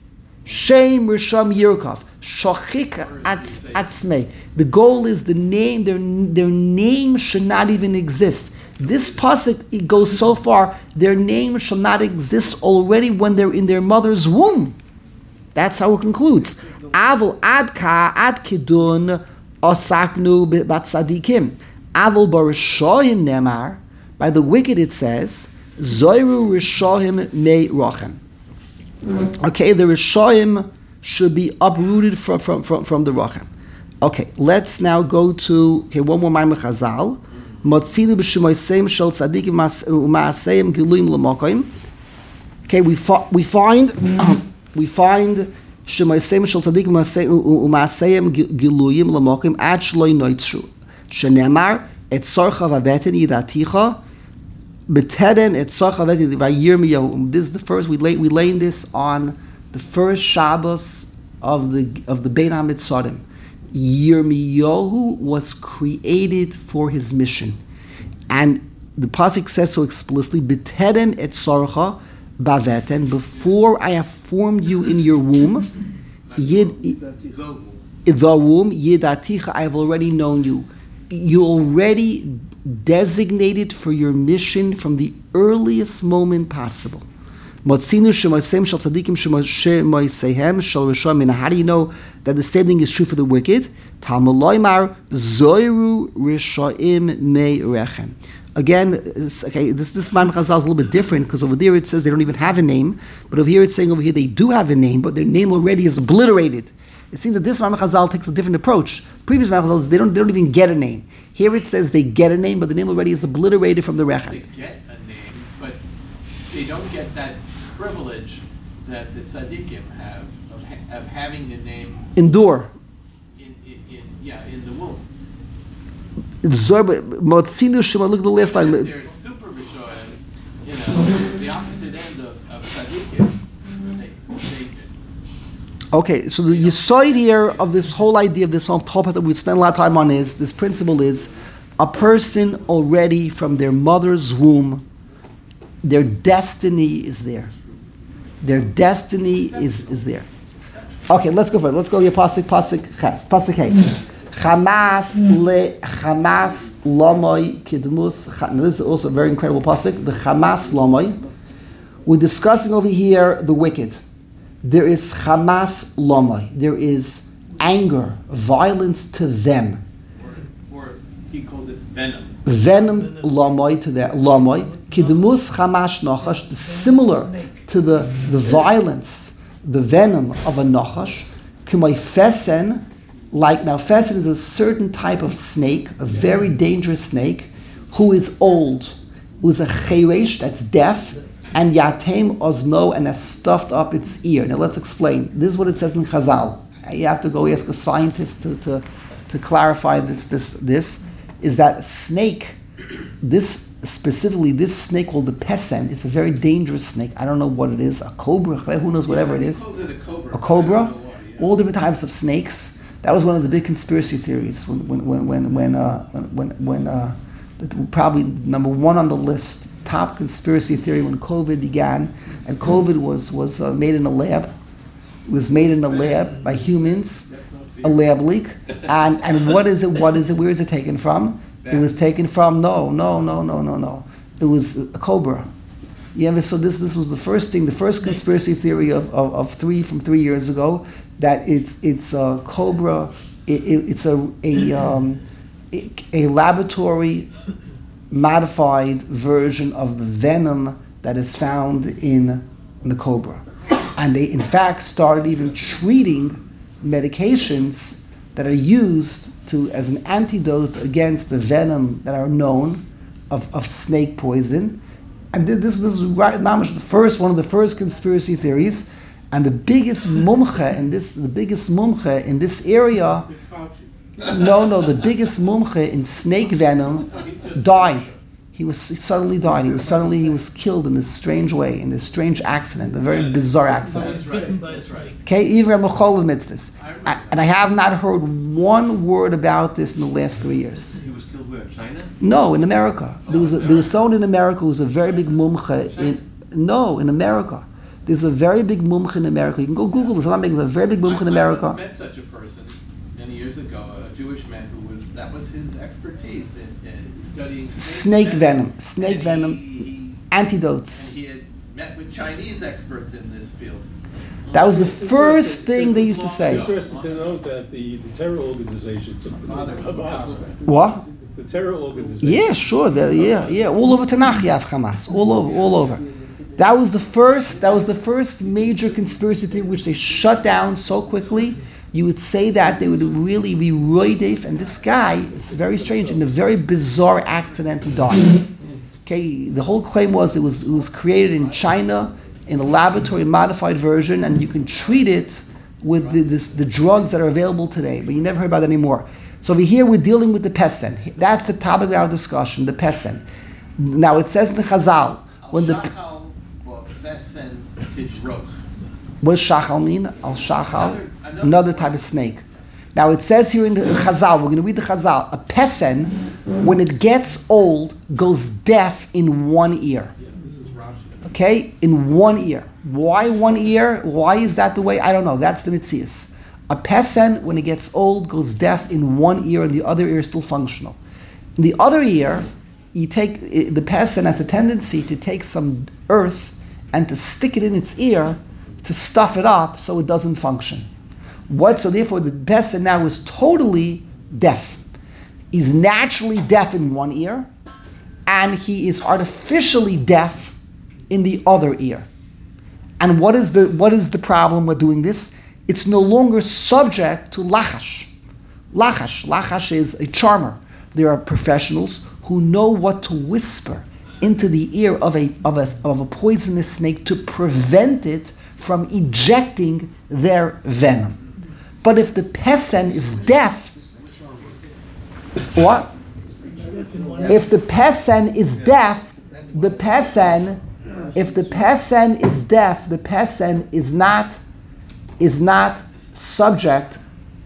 S1: Shem Risham Yirkov. Shachik atz- Atzmei. The goal is the name, their, their name should not even exist. This pasuk, it goes so far, their name shall not exist already when they're in their mother's womb. That's how it concludes. Avol adka ad kidun osaknu batzadikim. Avol barishohim nemar. By the wicked it says, Zoiru rishohim mei rochem. Okay, the rishohim should be uprooted from, from, from, from the rochem. Okay, let's now go to, okay, one more Maimon Chazal. Motzinu b'shemoiseim shel tzadikim u'maaseim giluyim l'mokoim. Okay, we, fi- we find, we find shemoiseim shel tzadikim u'maaseim giluyim l'mokoim ad shloi noitzru. Shenemar, et sorcha v'abeten yidaticha, betedem et sorcha v'abeten v'yirmiyahu. This is the first, we lay, we laying this on the first Shabbos of the, of the Bein HaMitzorim. Yirmiyahu was created for his mission. And the pasuk says so explicitly, B'tedem et sorcha baveten, before I have formed you in your womb, yid, the womb, yidaticha, I have already known you. You already designated for your mission from the earliest moment possible. Motzinu shemoisem shel tzadikim shemoisehem shel rishon. How do you know that the same thing is true for the wicked? Talmud loymar zoiru rishoim mei rechem. Again, okay, this this Maimon Chazal is a little bit different because over there it says they don't even have a name, but over here it's saying over here they do have a name, but their name already is obliterated. It seems that this Maimon Chazal takes a different approach. Previous Maimon Chazal, they don't they don't even get a name. Here it says they get a name, but the name already is obliterated from the rechem.
S6: They get a name, but they don't get that privilege that the tzaddikim have of, ha- of having the name
S1: Endure.
S6: in, in, in yeah in the womb.
S1: Motzinu shema. Look at the last line.
S6: If they're super rishoyim, you know, the opposite end of, of tzaddikim, they, they
S1: Okay, so the yisoid here of this whole idea of this whole topic that we spend a lot of time on is, this principle is, a person already from their mother's womb, their destiny is there. Their destiny is, is there. Okay, let's go for it. Let's go here, pasuk, pasuk, ches, pasuk hey. Chamas le, chamas lomoy kidmus, now this is also a very incredible pasuk, the chamas lomoy. We're discussing over here the wicked. There is chamas lomoy. There is anger, violence to them.
S6: or, or he calls it venom.
S1: Venom lomoy to that lomoy. Kidmus chamash nachash, similar to the, the violence, the venom of a nachash. K'may fesen, like now fesen is a certain type of snake, a very dangerous snake, who is old, who is a cheresh, that's deaf, and yatem ozno, and has stuffed up its ear. Now let's explain. This is what it says in Chazal. You have to go ask a scientist to, to, to clarify this, this, this, is that snake, this specifically, this snake called the pesen, it's a very dangerous snake. I don't know what it is, a cobra, who knows, whatever it
S6: He
S1: is.
S6: calls it a cobra.
S1: A cobra,
S6: I don't know why, yeah.
S1: all different types of snakes. That was one of the big conspiracy theories when, when, when, when, when, uh, when, when uh, probably number one on the list, top conspiracy theory when COVID began, and COVID was, was uh, made in a lab. It was made in a lab by humans, a lab leak. And, and what is it, what is it, where is it taken from? It was taken from, no, no, no, no, no, no. It was a cobra. Yeah, so this this was the first thing, the first conspiracy theory of, of, of three, from three years ago, that it's it's a cobra, it, it, it's a, a, um, a laboratory modified version of the venom that is found in the cobra. And they, in fact, started even treating medications that are used to as an antidote against the venom that are known of, of snake poison. And this, this is right now the first one of the first conspiracy theories. And the biggest mumche in this, the biggest mumche in this area, no, no, the biggest mumche in snake venom died. He was he suddenly died. He was suddenly he was killed in this strange way, in this strange accident, a very bizarre accident.
S6: That's right. That's right.
S1: Okay, Ivra Mechol admits this, I, and I have not heard one word about this in the last three years.
S6: He was killed where? China?
S1: No, in America. There was a, there was someone in America who was a very big mumche in No, in America. There's a very big mumch in America. You can go Google this. I'm not making a very big mumch in
S6: I- I
S1: America.
S6: once met such a person many years ago, a Jewish man who was, that was his expertise in, in studying
S1: Snake venom. Snake
S6: And
S1: venom.
S6: he- he-
S1: Antidotes.
S6: And he had met with Chinese experts in this field.
S1: That was the
S5: It's
S1: first
S5: interesting-
S1: thing they used to
S5: It's
S1: say.
S5: interesting to note that the, the terror organization took the
S6: Father was
S5: Hamas.
S6: Hamas.
S1: What?
S5: The terror organization.
S1: Yeah, sure. The, yeah, yeah. All over Tanakh you have Hamas. All over, all over. That was the first. That was the first major conspiracy theory which they shut down so quickly. You would say that they would really be roidef, and this guy, it's very strange, in a very bizarre accident he died. Okay, the whole claim was it was it was created in China in a laboratory modified version, and you can treat it with the, this, the drugs that are available today, but you never heard about it anymore. So over here we're dealing with the pesen. That's the topic of our discussion, the pesen. Now it says in the Chazal, when the
S6: Al-Shachal or Fesen Tidroch.
S1: what does shachal mean? Al shachal,
S6: Another- another-
S1: another type of snake. Now it says here in the Chazal, we're going to read the Chazal, a pesen, when it gets old, goes deaf in one ear.
S6: This is Rashi.
S1: Okay, in one ear. Why one ear? Why is that the way? I don't know. That's the Mitzias. A pesen, when it gets old, goes deaf in one ear, and the other ear is still functional. In the other ear, you take the pesen has a tendency to take some earth and to stick it in its ear to stuff it up so it doesn't function. What? So therefore, the pesen now is totally deaf. He's naturally deaf in one ear, and he is artificially deaf in the other ear. And what is the what is the problem with doing this? It's no longer subject to lachash. Lachash. Lachash is a charmer. There are professionals who know what to whisper into the ear of a of a of a poisonous snake to prevent it from ejecting their venom. But if the pesen is deaf, what? If the pesen is deaf, the pesen, if the pesen is deaf, the pesen is not is not subject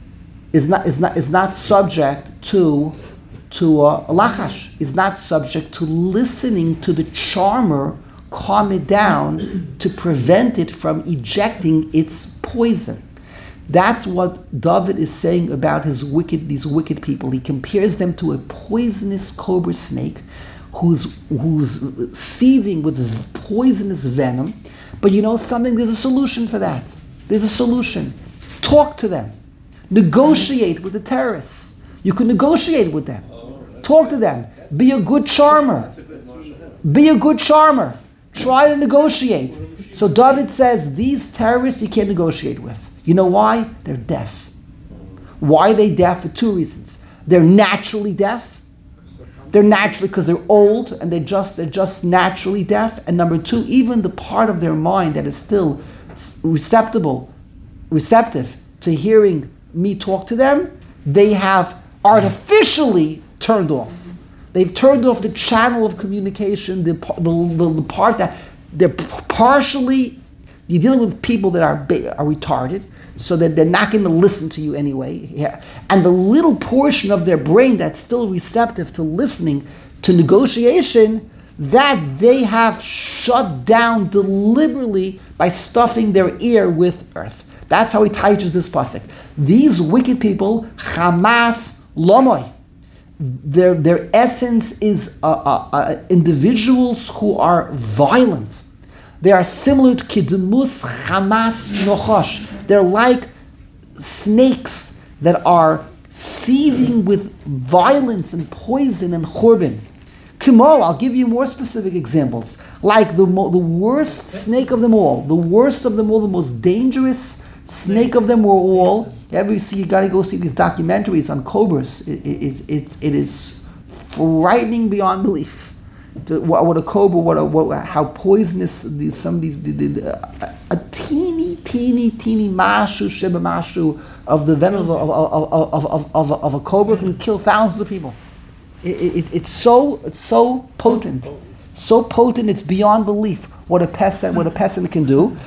S1: is not is not is not subject to to uh, lachash. Is not subject to listening to the charmer calm it down to prevent it from ejecting its poison. That's what David is saying about his wicked, these wicked people. He compares them to a poisonous cobra snake who's, who's seething with poisonous venom. But you know something? There's a solution for that. There's a solution. Talk to them. Negotiate with the terrorists. You can negotiate with them. Talk to them. Be a good charmer. Be a good charmer. Try to negotiate. So David says, these terrorists you can't negotiate with. You know why? They're deaf. Why are they deaf? For two reasons. They're naturally deaf. They're naturally, because they're old and they're just, they're just naturally deaf. And number two, even the part of their mind that is still receptible, receptive to hearing me talk to them, they have artificially turned off. They've turned off the channel of communication, the, the, the, the part that they're partially, you're dealing with people that are, are retarded, so that they're not going to listen to you anyway. Yeah. And the little portion of their brain that's still receptive to listening to negotiation, that they have shut down deliberately by stuffing their ear with earth. That's how he teaches this pasuk. These wicked people, Hamas Lomoy, their, their essence is uh, uh, uh, individuals who are violent. They are similar to Kidmus Hamas Nochosh. They're like snakes that are seething with violence and poison and churban. Kimo, I'll give you more specific examples. Like the mo- the worst snake of them all, the worst of them all, the most dangerous snake of them all. Ever you see, you got to go see these documentaries on cobras. It, it, it, it is frightening beyond belief. To, what, what a cobra, what, a, what how poisonous these, some of these, the, the, the, a, a teeny, teeny, teeny mashu, sheba mashu of the venom of, of, of, of, of, of a cobra can kill thousands of people. It, it, it's so it's so potent, so potent. It's beyond belief what a pesen what a pesen can do.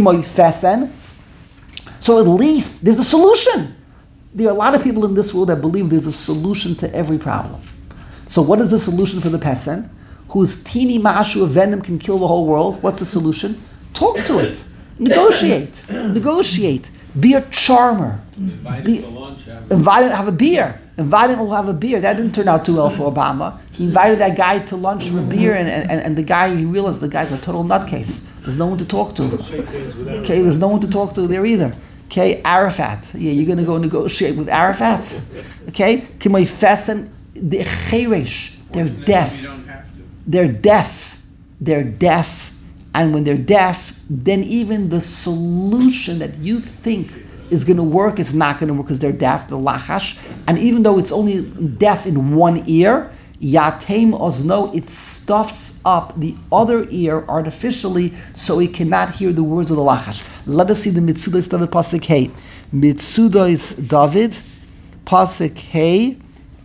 S1: So at least there's a solution. There are a lot of people in this world that believe there's a solution to every problem. So what is the solution for the pesen? whose teeny mashu of venom can kill the whole world, what's the solution? Talk to it. Negotiate. Negotiate. Be a charmer.
S6: Invite
S1: Be-
S6: him to lunch, have
S1: Invite him to have a beer. Invite him to have a beer. That didn't turn out too well for Obama. He invited that guy to lunch for a beer, and, and, and the guy, he realized the guy's a total nutcase. There's no one to talk to.
S5: Shake hands with
S1: Okay, there's no one to talk to there either. Okay, Arafat. Yeah, you're going to go negotiate with Arafat. Okay, Kimoi Fesen, the Cheresh. They're deaf.
S6: You don't have to.
S1: They're deaf. They're deaf. And when they're deaf, then even the solution that you think is going to work is not going to work because they're deaf, the lachash. And even though it's only deaf in one ear, yatem ozno, it stuffs up the other ear artificially so it cannot hear the words of the lachash. Let us see the Mitzudas David Pasuk Hey. Mitzudas David Pasuk Hey.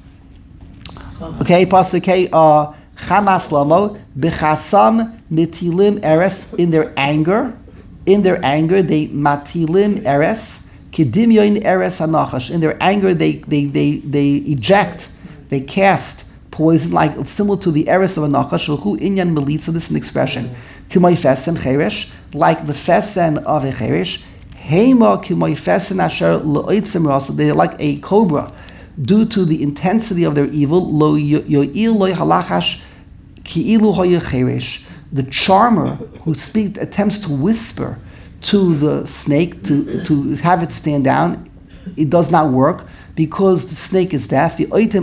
S1: Okay, Pasuk Hey. Uh, Chamas lamo b'chasam mitilim eres, in their anger, in their anger they matilim eres kedimyoin eres hanachash. In their anger they they they they eject, they cast poison like similar to the eres of a nachash. V'chu inyan melitza. This is an expression. Kimay fesen cheresh, like the fesen of a cheresh. Hema kimay fesen asher lo'itzim rasa. They're like a cobra. Due to the intensity of their evil, lo yo'il lo halachash ki'ilu hoya cheresh. The charmer who speaks attempts to whisper to the snake to, to have it stand down. It does not work because the snake is deaf.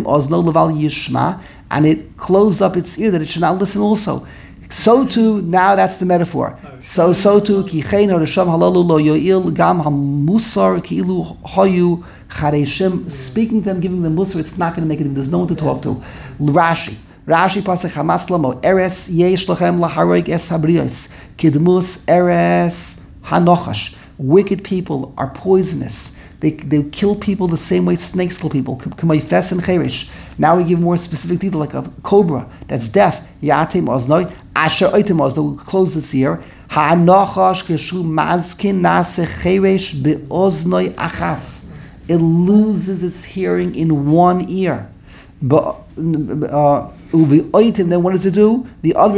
S1: And it closed up its ear that it should not listen also. So too, now that's the metaphor. So so too, kichein harisham halalu lo yo'il gam hamusar ki'ilu hoyu chareshim. Speaking to them, giving them musar, it's not going to make it. There's no one to talk to. Rashi. Rashi pasuk Hamas lamo eres yesh lochem laharoig es habrios kidmus eres hanochash. Wicked people are poisonous. They they kill people the same way snakes kill people. Kamay fes and cherish. Now we give more specific detail, like a cobra that's deaf. Yatim oznoi asher oitim oznoi. Close this ear. Hanochash keshu mazkin nase cherish beoznoi achas. It loses its hearing in one ear. But uh, then what does it do? The other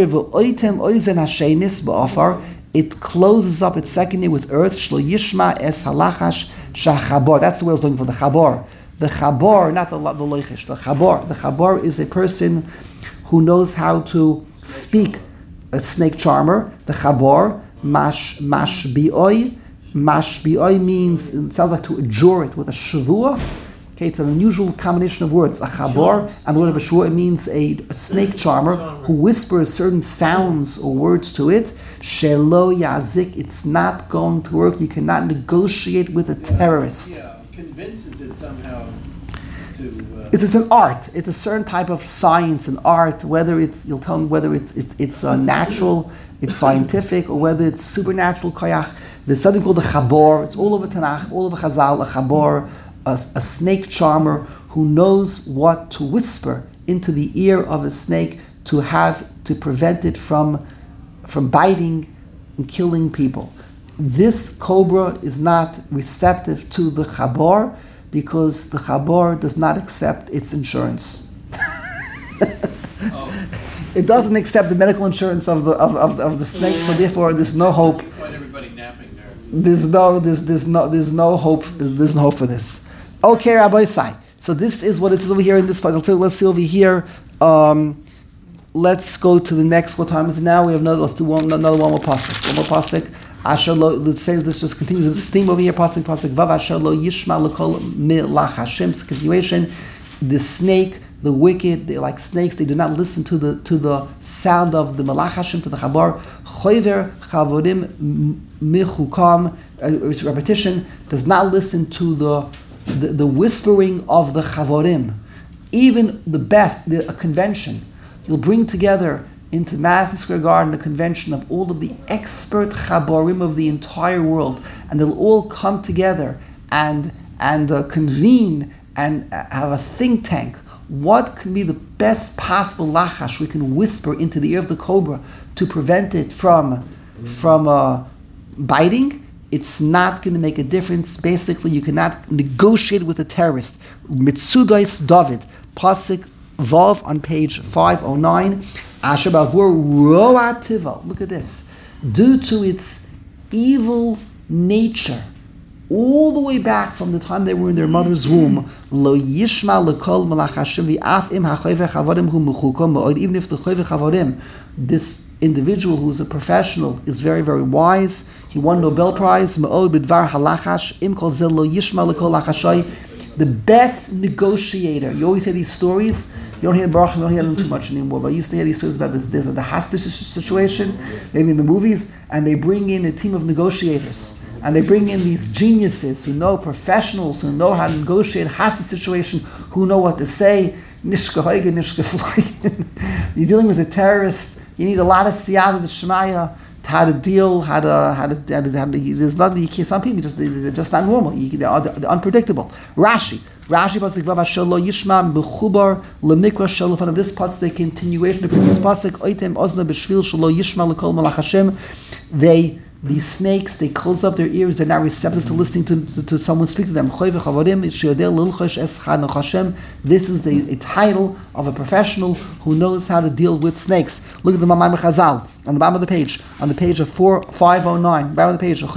S1: it closes up its second ear with earth. Shlo yishma es halachash shachabor. That's the way I was looking for the chabor. The chabor, not the the loichish. The chabor. The chabor is a person who knows how to speak. A snake charmer. The chabor mash mash bioi. Mash bioi means, it sounds like to adjure it with a shavua. Okay, it's an unusual combination of words. A chabor and the word of a shua, it means a, a snake charmer who whispers certain sounds or words to it. Shelo yazik, it's not going to work. You cannot negotiate with a terrorist.
S6: Yeah, convinces it somehow to... Uh,
S1: It's, it's an art. It's a certain type of science and art, whether it's, you'll tell me whether it's it, it's uh, natural, it's scientific, or whether it's supernatural koyach. There's something called the chabor. It's all over Tanakh, all over Chazal, a chabor. A, a snake charmer who knows what to whisper into the ear of a snake to have to prevent it from from biting and killing people. This cobra is not receptive to the chabor because the chabor does not accept its insurance.
S6: oh,
S1: It doesn't accept the medical insurance of the of, of, of the snake, so therefore there's no hope.
S6: quite everybody napping there.
S1: There's no there's there's no there's no hope there's no hope for this. Okay, Rabbi Sai. So this is what it is over here in this part. Let's see over here. Um, let's go to the next. What time is it now? We have another. Let's do one another one more pasuk. One more pasuk. Asher lo. Let's say this just continues this theme over here. Pasuk pasuk vav asher lo yishma lekol milach Hashem. It's a continuation. The snake, the wicked, they like snakes. They do not listen to the to the sound of the malach Hashem, to the chabar. Choiver chavorim michukam. It's repetition. Does not listen to the The, the whispering of the chavorim. Even the best, the, a convention, you'll bring together into Madison Square Garden a convention of all of the expert chaborim of the entire world, and they'll all come together and and uh, convene and uh, have a think tank. What can be the best possible lachash we can whisper into the ear of the cobra to prevent it from from uh, biting? It's not going to make a difference. Basically, you cannot negotiate with a terrorist. Mitzudais David, Pasuk Vav on page five oh nine. Asher bavur roa tiva. Look at this. Due to its evil nature, all the way back from the time they were in their mother's womb, lo yishma lekol malach Hashem v'af im ha'choyve chavodim hu mechukom ba'od. Even if the choyve chavodim, this individual who is a professional, is very, very wise, he won Nobel Prize, ma'od b'dvar halachash im kol zel lo yishma lekol lachashay. The best negotiator. You always hear these stories. You don't hear Baruch, you don't hear them too much anymore, but I used to hear these stories about this. There's a the hostage situation, maybe in the movies, and they bring in a team of negotiators. And they bring in these geniuses who know, professionals who know how to negotiate hostage situation, who know what to say. Nishka hoige, nishka fliegen. You're dealing with a terrorist. You need a lot of siyata d'shmaya, how to deal, how to, how to, how to, how to there's nothing, you can't, some people just, they're just not normal. You, they're, they're unpredictable. Rashi. Rashi pasuk vav shelo yishma bechubar lemikra shelo. From this pasuk, continuation of the previous pasuk, oitem ozna b'shvil shelo yishma lekol malach Hashem. They, these snakes, they close up their ears. They're not receptive to listening to, to, to someone speak to them. This is the a title of a professional who knows how to deal with snakes. Look at the Mamar Chazal on the bottom of the page, on the page of four five oh nine. Bottom of the page.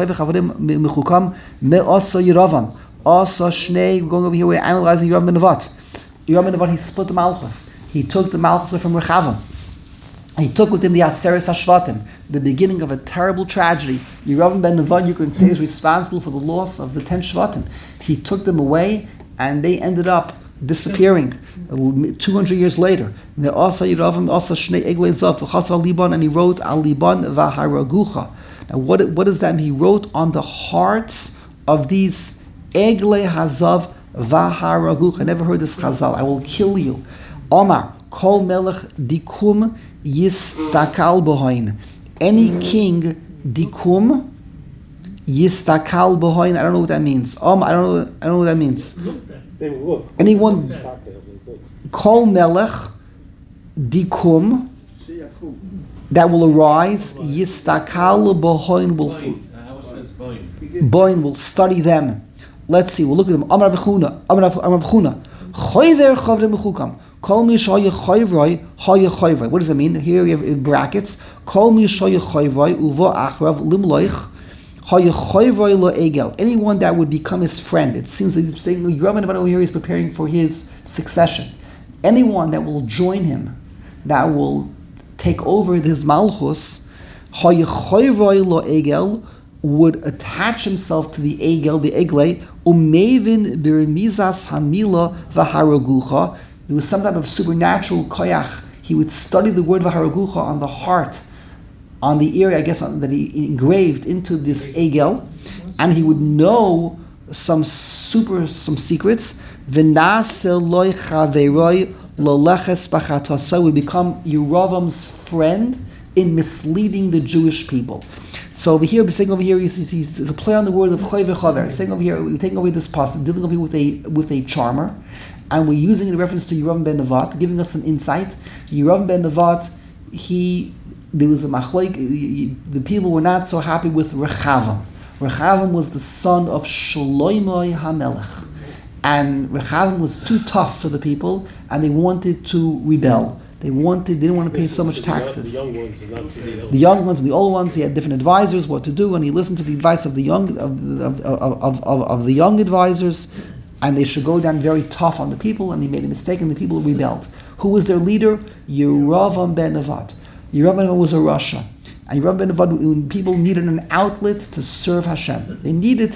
S1: Also, Shnei, going over here, we're analyzing Yeravam ben Nevat. Yeravam ben Nevat, he split the Malchus. He took the Malchus away from Rechavam. He took with him the Aseres HaShvatim, the beginning of a terrible tragedy. Yeravam ben Nevat, you can say, is responsible for the loss of the ten Shvatim. He took them away, and they ended up disappearing two hundred years later. And also Yeravam, also Shnei Eglei Zav, V'chas al Liban, and he wrote Al Liban V'haragucha. Now, what, what does that mean? He wrote on the hearts of these Egle Hazav Vaharaguch. I never heard this Chazal. I will kill you. Omar Kol Melech Dikum Yistakal Bohain. Any king Dikum Yistakal Bohain. I don't know what that means. Um, I don't know. I don't know what that means.
S5: They will look.
S1: Anyone Kol Melech Dikum that will arise. Yistakal Bohain will Bohain will study them. Let's see, we'll look at them. Amar Bechuna, Amar Bechuna. Choyver chavre mechukam. Kol mi shoye choyvroi, hoye choyvroi. What does that mean? Here we have in brackets. Kol mi shoye choyvroi, uvo achrav limloich, hoye choyvroi lo egel. Anyone that would become his friend. It seems like he's saying, Yeravam ben Nevat over here is preparing for his succession. Anyone that will join him, that will take over his malchus, hoye choyvroi lo egel, would attach himself to the egel, the egle, umevin birmizas hamila v'haragucha. There was some type of supernatural koyach. He would study the word v'haragucha on the heart, on the ear, I guess, on, that he engraved into this egel, and he would know some super, some secrets. V'nasel loy chaveroi loleches b'chatasa, would become Yeravam's friend in misleading the Jewish people. So over here, we're saying over here, he's, he's, he's a play on the word of choy v'chaver. He's saying over here, we're taking away this passage, dealing over here with a with a charmer, and we're using it in reference to Yeravam ben Nevat, giving us some insight. Yeravam ben Nevat, he there was a machloik. The people were not so happy with Rechavam. Rechavam was the son of Shlomo HaMelech, and Rechavam was too tough for the people, and they wanted to rebel. They wanted, they didn't want to pay so much taxes.
S5: The young ones, not to the old.
S1: The young ones and the old ones, he had different advisors what to do, and he listened to the advice of the young of, of, of, of, of the young advisors, and they should go down very tough on the people, and he made a mistake, and the people rebelled. Who was their leader? Yeravam ben Nevat. Yeravam ben Nevat was a Rasha. And Yeravam ben Nevat, when people needed an outlet to serve Hashem. They needed,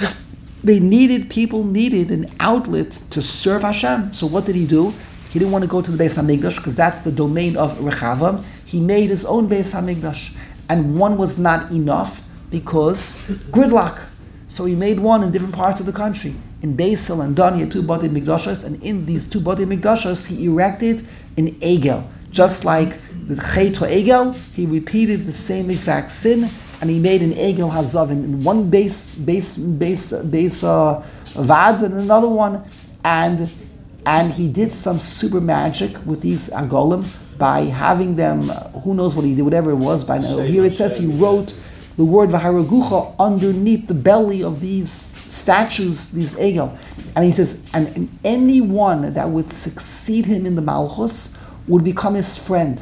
S1: they needed, people needed an outlet to serve Hashem. So what did he do? He didn't want to go to the Beis HaMikdash because that's the domain of Rechavam. He made his own Beis HaMikdash. And one was not enough because gridlock. So he made one in different parts of the country. In Beisel and Dan, he had two Bati Mikdashos, and in these two Bati Mikdashos, he erected an Egel. Just like the Chet HaEgel, he repeated the same exact sin, and he made an Egel Hazav in one base, base, base, base uh, Vad, and another one, and And he did some super magic with these agolim by having them, who knows what he did, whatever it was. By now, here it says he wrote the word v'haragucha underneath the belly of these statues, these egel. And he says, and, and anyone that would succeed him in the malchus would become his friend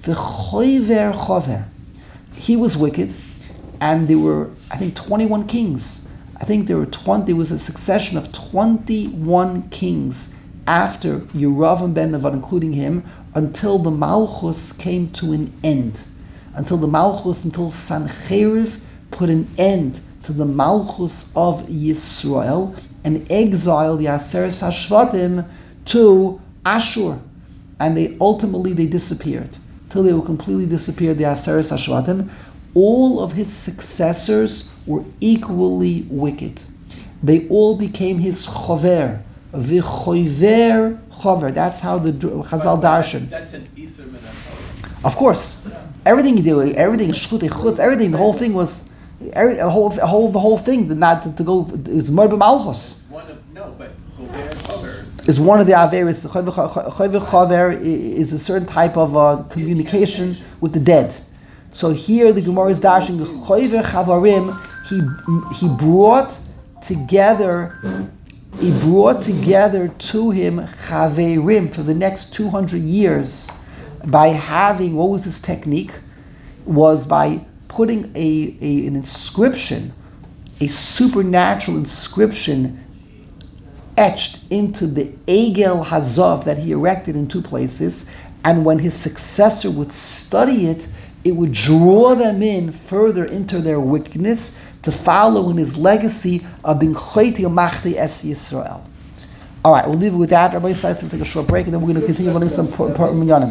S1: v'choiver chover. He was wicked, and there were, I think, twenty-one kings. I think there were twenty. There was a succession of twenty-one kings after Yeravam ben Nevat, including him, until the Malchus came to an end. Until the Malchus, until Sancheriv put an end to the Malchus of Yisrael and exiled the Aseres Hashvatim to Ashur, and they ultimately they disappeared till they were completely disappeared. The Aseres Hashvatim, all of his successors were equally wicked. They all became his chover, v'chover chover. That's how the Chazal darshan.
S6: That's an Isser Minatara.
S1: Of course, everything you do, everything shchut echut, everything. The whole thing was, every, the whole, the whole, the whole thing did not to, to go. It was Merba Malchus.
S6: One of, no, but Chover Chover.
S1: Is one of the averis. The chover chover is a certain type of uh, communication with the dead. So here the Gemara is dashing the chover chavarim. He he brought together. He brought together to him chaverim for the next two hundred years by having, what was his technique? Was by putting a, a an inscription, a supernatural inscription etched into the Egel Hazav that he erected in two places, and when his successor would study it, it would draw them in further into their wickedness to follow in his legacy of being Choyti Machti Es Yisrael. All right, we'll leave it with that. Everybody decided to take a short break, and then we're going to continue learning some important minyanim.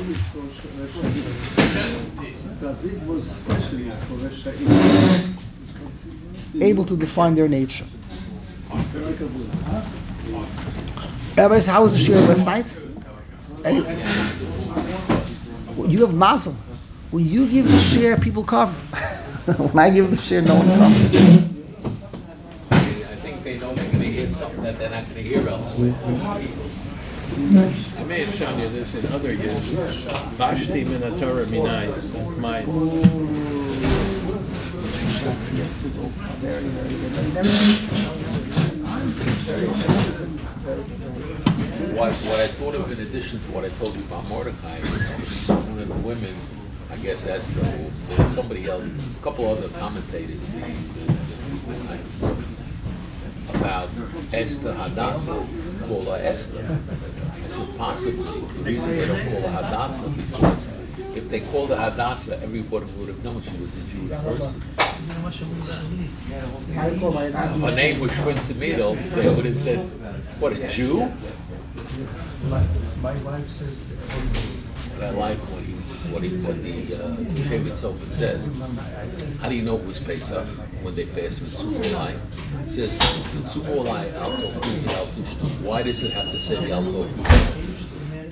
S3: David was specialist for Reshaim.
S1: Able to define their nature. Everybody, how was the shir last night? Any- You have mazel. When you give the share, people come. When I give the share, no one comes.
S6: I think they know they're going to hear something that they're not going to hear elsewhere.
S5: I may have shown you this in other years. Vashti Minatora Minai. That's mine.
S6: What, what I thought of in addition to what I told you about Mordecai is one of the women, I guess Esther, or, or somebody else, a couple other commentators, the, the, the, about Esther Hadassah, call her Esther. I said possibly the reason they don't call her Hadassah because if they called her Hadassah, everybody would have known she was a Jewish person. Her name was Shprinzimidl, they would have said, what, a Jew?
S3: My, my wife says
S6: But I like what he, what he, what the uh, Shevet Sofer says. How do you know it was Pesach when they fast with Tzumolai? It says Tzumolai Al Tov Al Tushtu. Why does it have to say Al Tov Al Tushtu?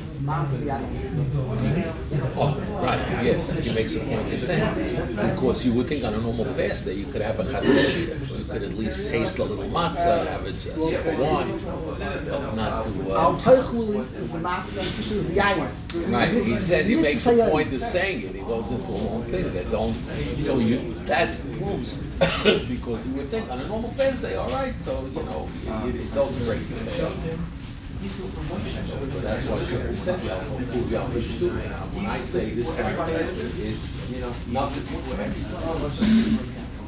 S6: Oh, right, yes, he makes a point of saying. Because you would think on a normal fast day you could have a chatzah, or you could at least taste a little matzah, have a, a sip of wine, but not to...
S1: Al
S6: Uh,
S1: Toichlu is is the matzah, and Kishu is the yayin.
S6: right, he said, he makes a point of saying it, he goes into a long thing that don't... So you, that proves, because you would think on a normal fast day, all right, so, you know, it, it doesn't break the fast. But that's why Shepard said that. When I say this kind of fast, it's, you know, nothing to do with everything.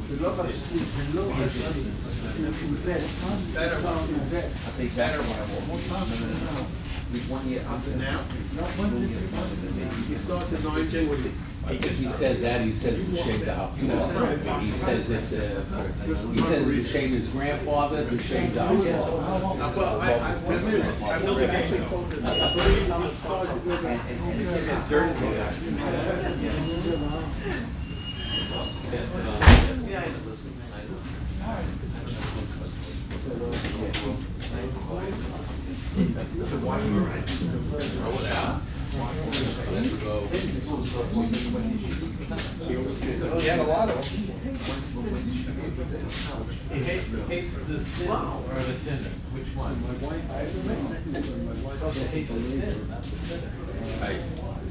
S6: I think better one more time. One year after now.
S4: He starts at nine fifty.
S6: I think he said that, he says L'Shem Da'af. He says that, uh, he says L'Shem his grandfather, L'Shem Da'af.
S4: Well, I, I, I will actually focus on
S6: Throw it out. Let's go.
S4: He had a lot of them. He hates, hates the sin or the sinner. Which one? My wife, I don't know. My wife also hates the sin, not the sinner.
S6: Right.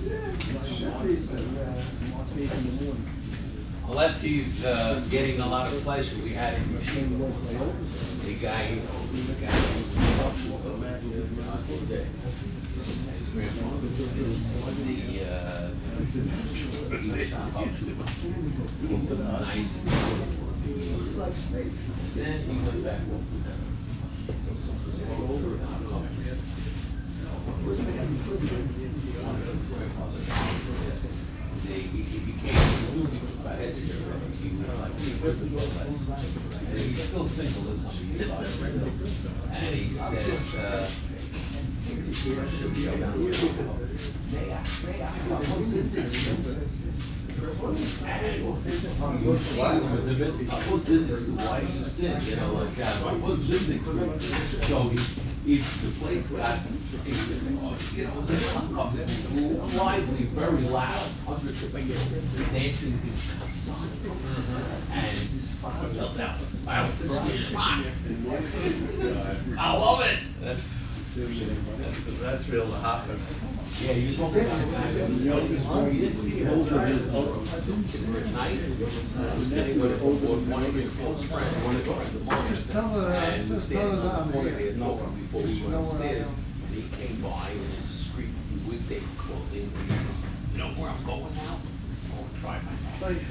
S6: Unless he's uh, getting a lot of pleasure. We had in Yeshiva, the guy, the guy Baal Tshuva, on his day. His grandfather was the, uh, he was Baal Tshuva. He took a nice, then he went back over to them. So something over and out of it. They, he, he became a Hesier, he was like, he was the and he's still single, lives on the east side. And he said, uh, should we go down to May I, may I, what was it expensive? And your son was a bit, I was in this, why you sin, you know, like that, I was in this. So he, he, the place got, it was, you know, it was uncomfortable, lively, very loud, hundreds of people dancing in the sun. And his father yells out, I was such a shot. I love it.
S9: That's, that's, that's real hotness.
S6: Yeah, you talk about a guy that was very easy. Over his, over at night, I was staying with one of his close friends, one of his friends of mine.
S8: Just tell her,
S6: And we
S8: just
S6: stayed
S8: tell her
S6: on the
S8: that
S6: corner
S8: I'm
S6: there
S8: here.
S6: talking before we went upstairs. And he came by in his street weekday clothing, and he said, you know where I'm going now? I'm going to try my neck.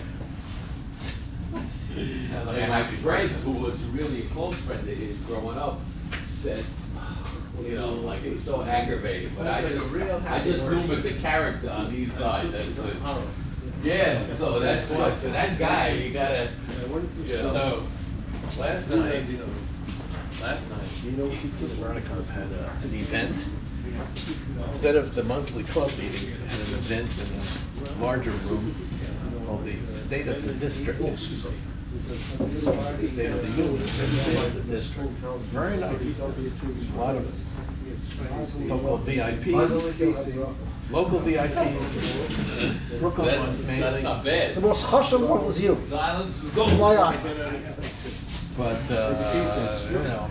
S6: And my friend, who was really a close friend of his growing up, said, you know, like it was so aggravated, but I just, I just knew him as a character on the east side. That's it. Yeah, so that's what, so that guy, you gotta, you know.
S9: So, last night, last night, you know, Veronica had uh, an event. Instead of the monthly club meetings, had an event in a larger room called the State of the District. The State of the Union, the State of the District. Very nice. A lot of so-called V I Ps, local V I Ps. Brooklyn
S6: That's,
S9: ones
S6: that's
S9: mainly.
S6: not bad.
S1: The most chashuv one was you.
S6: Silence is gold.
S1: My eyes.
S9: But, uh, you know,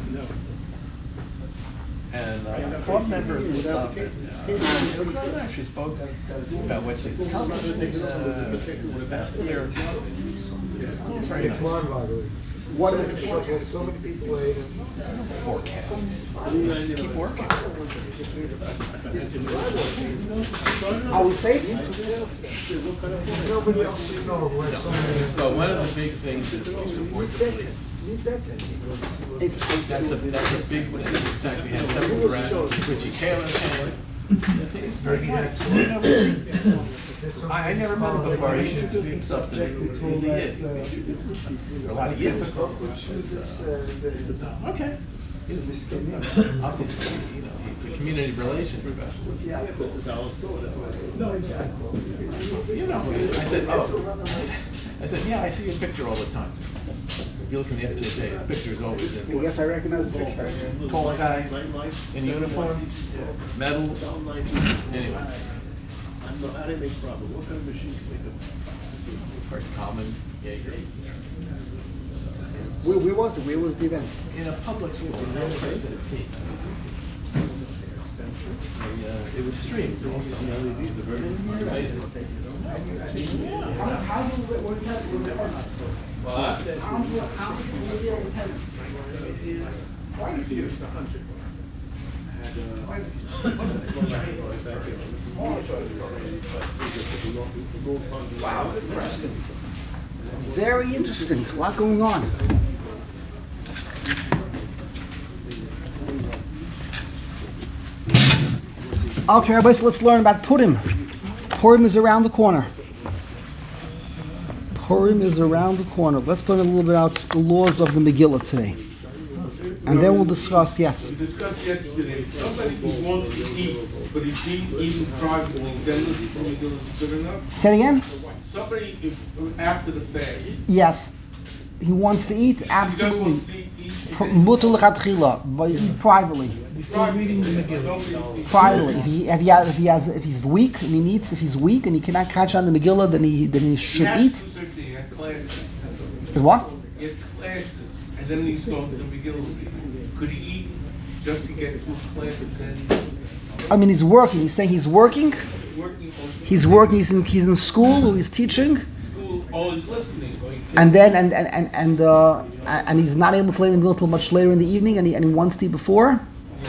S9: and uh, club members and stuff, and uh, the club actually spoke about what she accomplished uh, this past year. Very nice.
S1: What is the forecast?
S8: So many people waiting.
S9: Forecast. Just keep working.
S1: Are we safe?
S8: Nobody else should know where so many.
S9: So one of the big things is we support the police. That's a, that's a big thing. In fact, we had several grants. Richie Taylor came. He's very nice. You know, I, I never met him before. He introduced himself to me. He did. There are a lot of youth. Uh, okay. He's, obviously, you know, he's a community relations specialist. You know, I said, oh. I said, yeah, I see your picture all the time. If you look in the F J J, his picture is always
S1: I
S9: in.
S1: guess I recognize the picture right here.
S9: Tall guy, in uniform, medals. Anyway.
S5: How do you make problem? What kind of machines make them?
S9: First common, yeah, yeah.
S1: Where, where was it? Where was the event?
S9: In a public school, no place to be. Uh, it was streamed also. on Facebook.
S1: How, how do we, what kind of attendance?
S6: Well,
S1: How do how do we deal with attendance?
S9: Quite a few.
S1: Wow, interesting. Very interesting. A lot going on. Okay, everybody, so let's learn about Purim. Purim is around the corner. Purim is around the corner. Let's learn a little bit about the laws of the Megillah today. And then we'll discuss, yes.
S10: We discussed yesterday, somebody who wants to eat, but he's eating, eating privately, then the Megillah is good enough?
S1: Say it again?
S10: Somebody, if, after the fast.
S1: Yes. He wants to eat?
S10: He does
S1: Absolutely.
S10: want to eat, eat,
S1: Mutar l'chatchila, but privately.
S10: Before reading the Megillah.
S1: Privately. If he, if he has, if he has, if he's weak and he needs, if he's weak and he cannot catch on the Megillah, then he, then he
S10: He
S1: should
S10: has to
S1: eat.
S10: do something, he has classes.
S1: What?
S10: He has classes, and then he's going to the Megillah reading. Could he eat just to get through class and then
S1: I mean, he's working. He's saying he's working.
S10: working on
S1: He's working. He's in, he's in school or he's teaching.
S10: school, always listening? Or he can't-
S1: And then and and and and, uh, and he's not able to lay in the Megillah until much later in the evening, and he and he wants to eat before.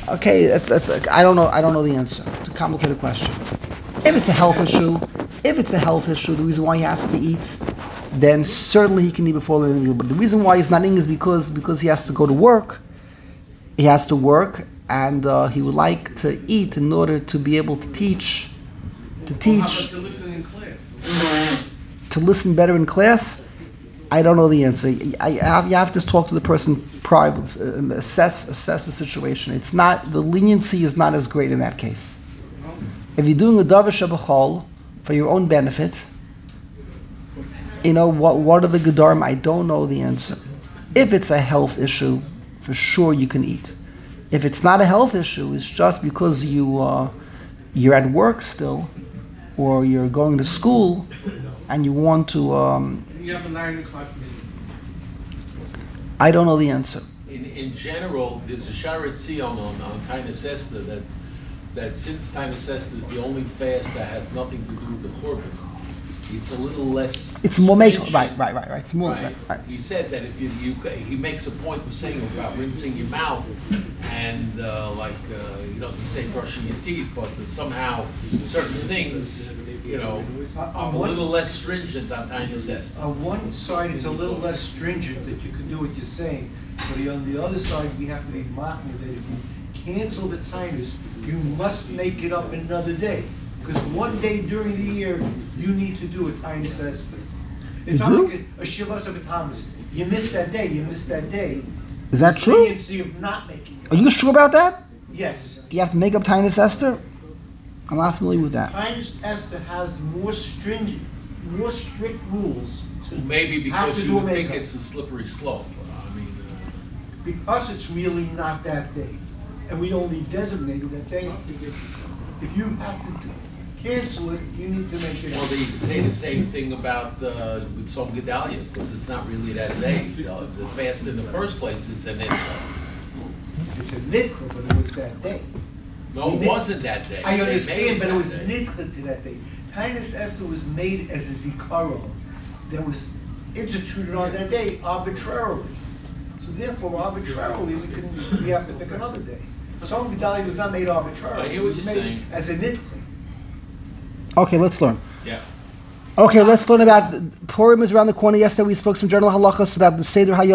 S1: Okay, it's, it's, I don't know, I don't know the answer. It's a complicated question. If it's a health issue, if it's a health issue, the reason why he has to eat, then certainly he can eat before learning English. But the reason why he's not eating is because, because he has to go to work. He has to work, and uh, he would like to eat in order to be able to teach, to
S10: How about
S1: teach,
S10: to listen in class?
S1: to listen better in class. I don't know the answer. I, I have, you have to talk to the person private, uh, assess assess the situation. It's not, the leniency is not as great in that case. If you're doing a davar shabachol for your own benefit, you know what? What are the gedarim? I don't know the answer. If it's a health issue, for sure you can eat. If it's not a health issue, it's just because you uh, you're at work still, or you're going to school, and you want to. Um,
S10: You have a nine o'clock meeting.
S1: I don't know the answer.
S6: In, in general, there's a Sharet Zion on, on Tainus Esther that, that since Tainus Esther is the only fast that has nothing to do with the Churban, it's a little less.
S1: It's more make
S6: stringent.
S1: right, right, right, right. It's more
S6: Right.
S1: right, right.
S6: He said that if you, you, he makes a point of saying about rinsing your mouth, and uh, like, uh, he doesn't say brushing your teeth, but somehow certain things, you know, are a little less stringent on Tainus Esther.
S3: On one side, it's a little less stringent that you can do what you're saying, but on the other side, we have to be machmir that if you cancel the tinus, you must make it up another day. Because one day during the year, you need to do a tinus Esther. It's
S1: You
S3: not
S1: do?
S3: like a, a shivas of a Thomas. You missed that day, you missed that day.
S1: Is that
S3: It's
S1: true?
S3: leniency of not making it
S1: Are you sure about that?
S3: Yes.
S1: You have to make up Tainus Esther? I'm not familiar with that.
S3: Tinus Esther has more stringent, more strict rules. to-
S6: Maybe
S3: have
S6: because
S3: to
S6: you
S3: do a
S6: would think
S3: makeup.
S6: it's a slippery slope. I mean, uh,
S3: Because it's really not that day, and we only designated that day. If you have to cancel it, you need to make it
S6: well,
S3: up.
S6: you could say the same thing about uh, with Tzom Gedalia, because it's not really that day. The the fast in the first place is an itcha.
S3: It's a nidcha, but it was that day.
S6: No, it wasn't that day.
S3: I
S6: They made
S3: understand, but it
S6: that
S3: was
S6: day.
S3: nidcha to that day. Tinus Esther was made as a zikaron that was instituted on that day arbitrarily. So therefore, arbitrarily, we can, we have to pick another day. Tzom Gedalia was not made arbitrarily.
S6: I hear what
S3: It was
S6: you're
S3: made
S6: saying.
S3: as a nidcha.
S1: Okay, let's learn.
S6: Yeah.
S1: Okay, let's learn about Purim is around the corner. Yesterday we spoke some general halachas about the Seder Hayom.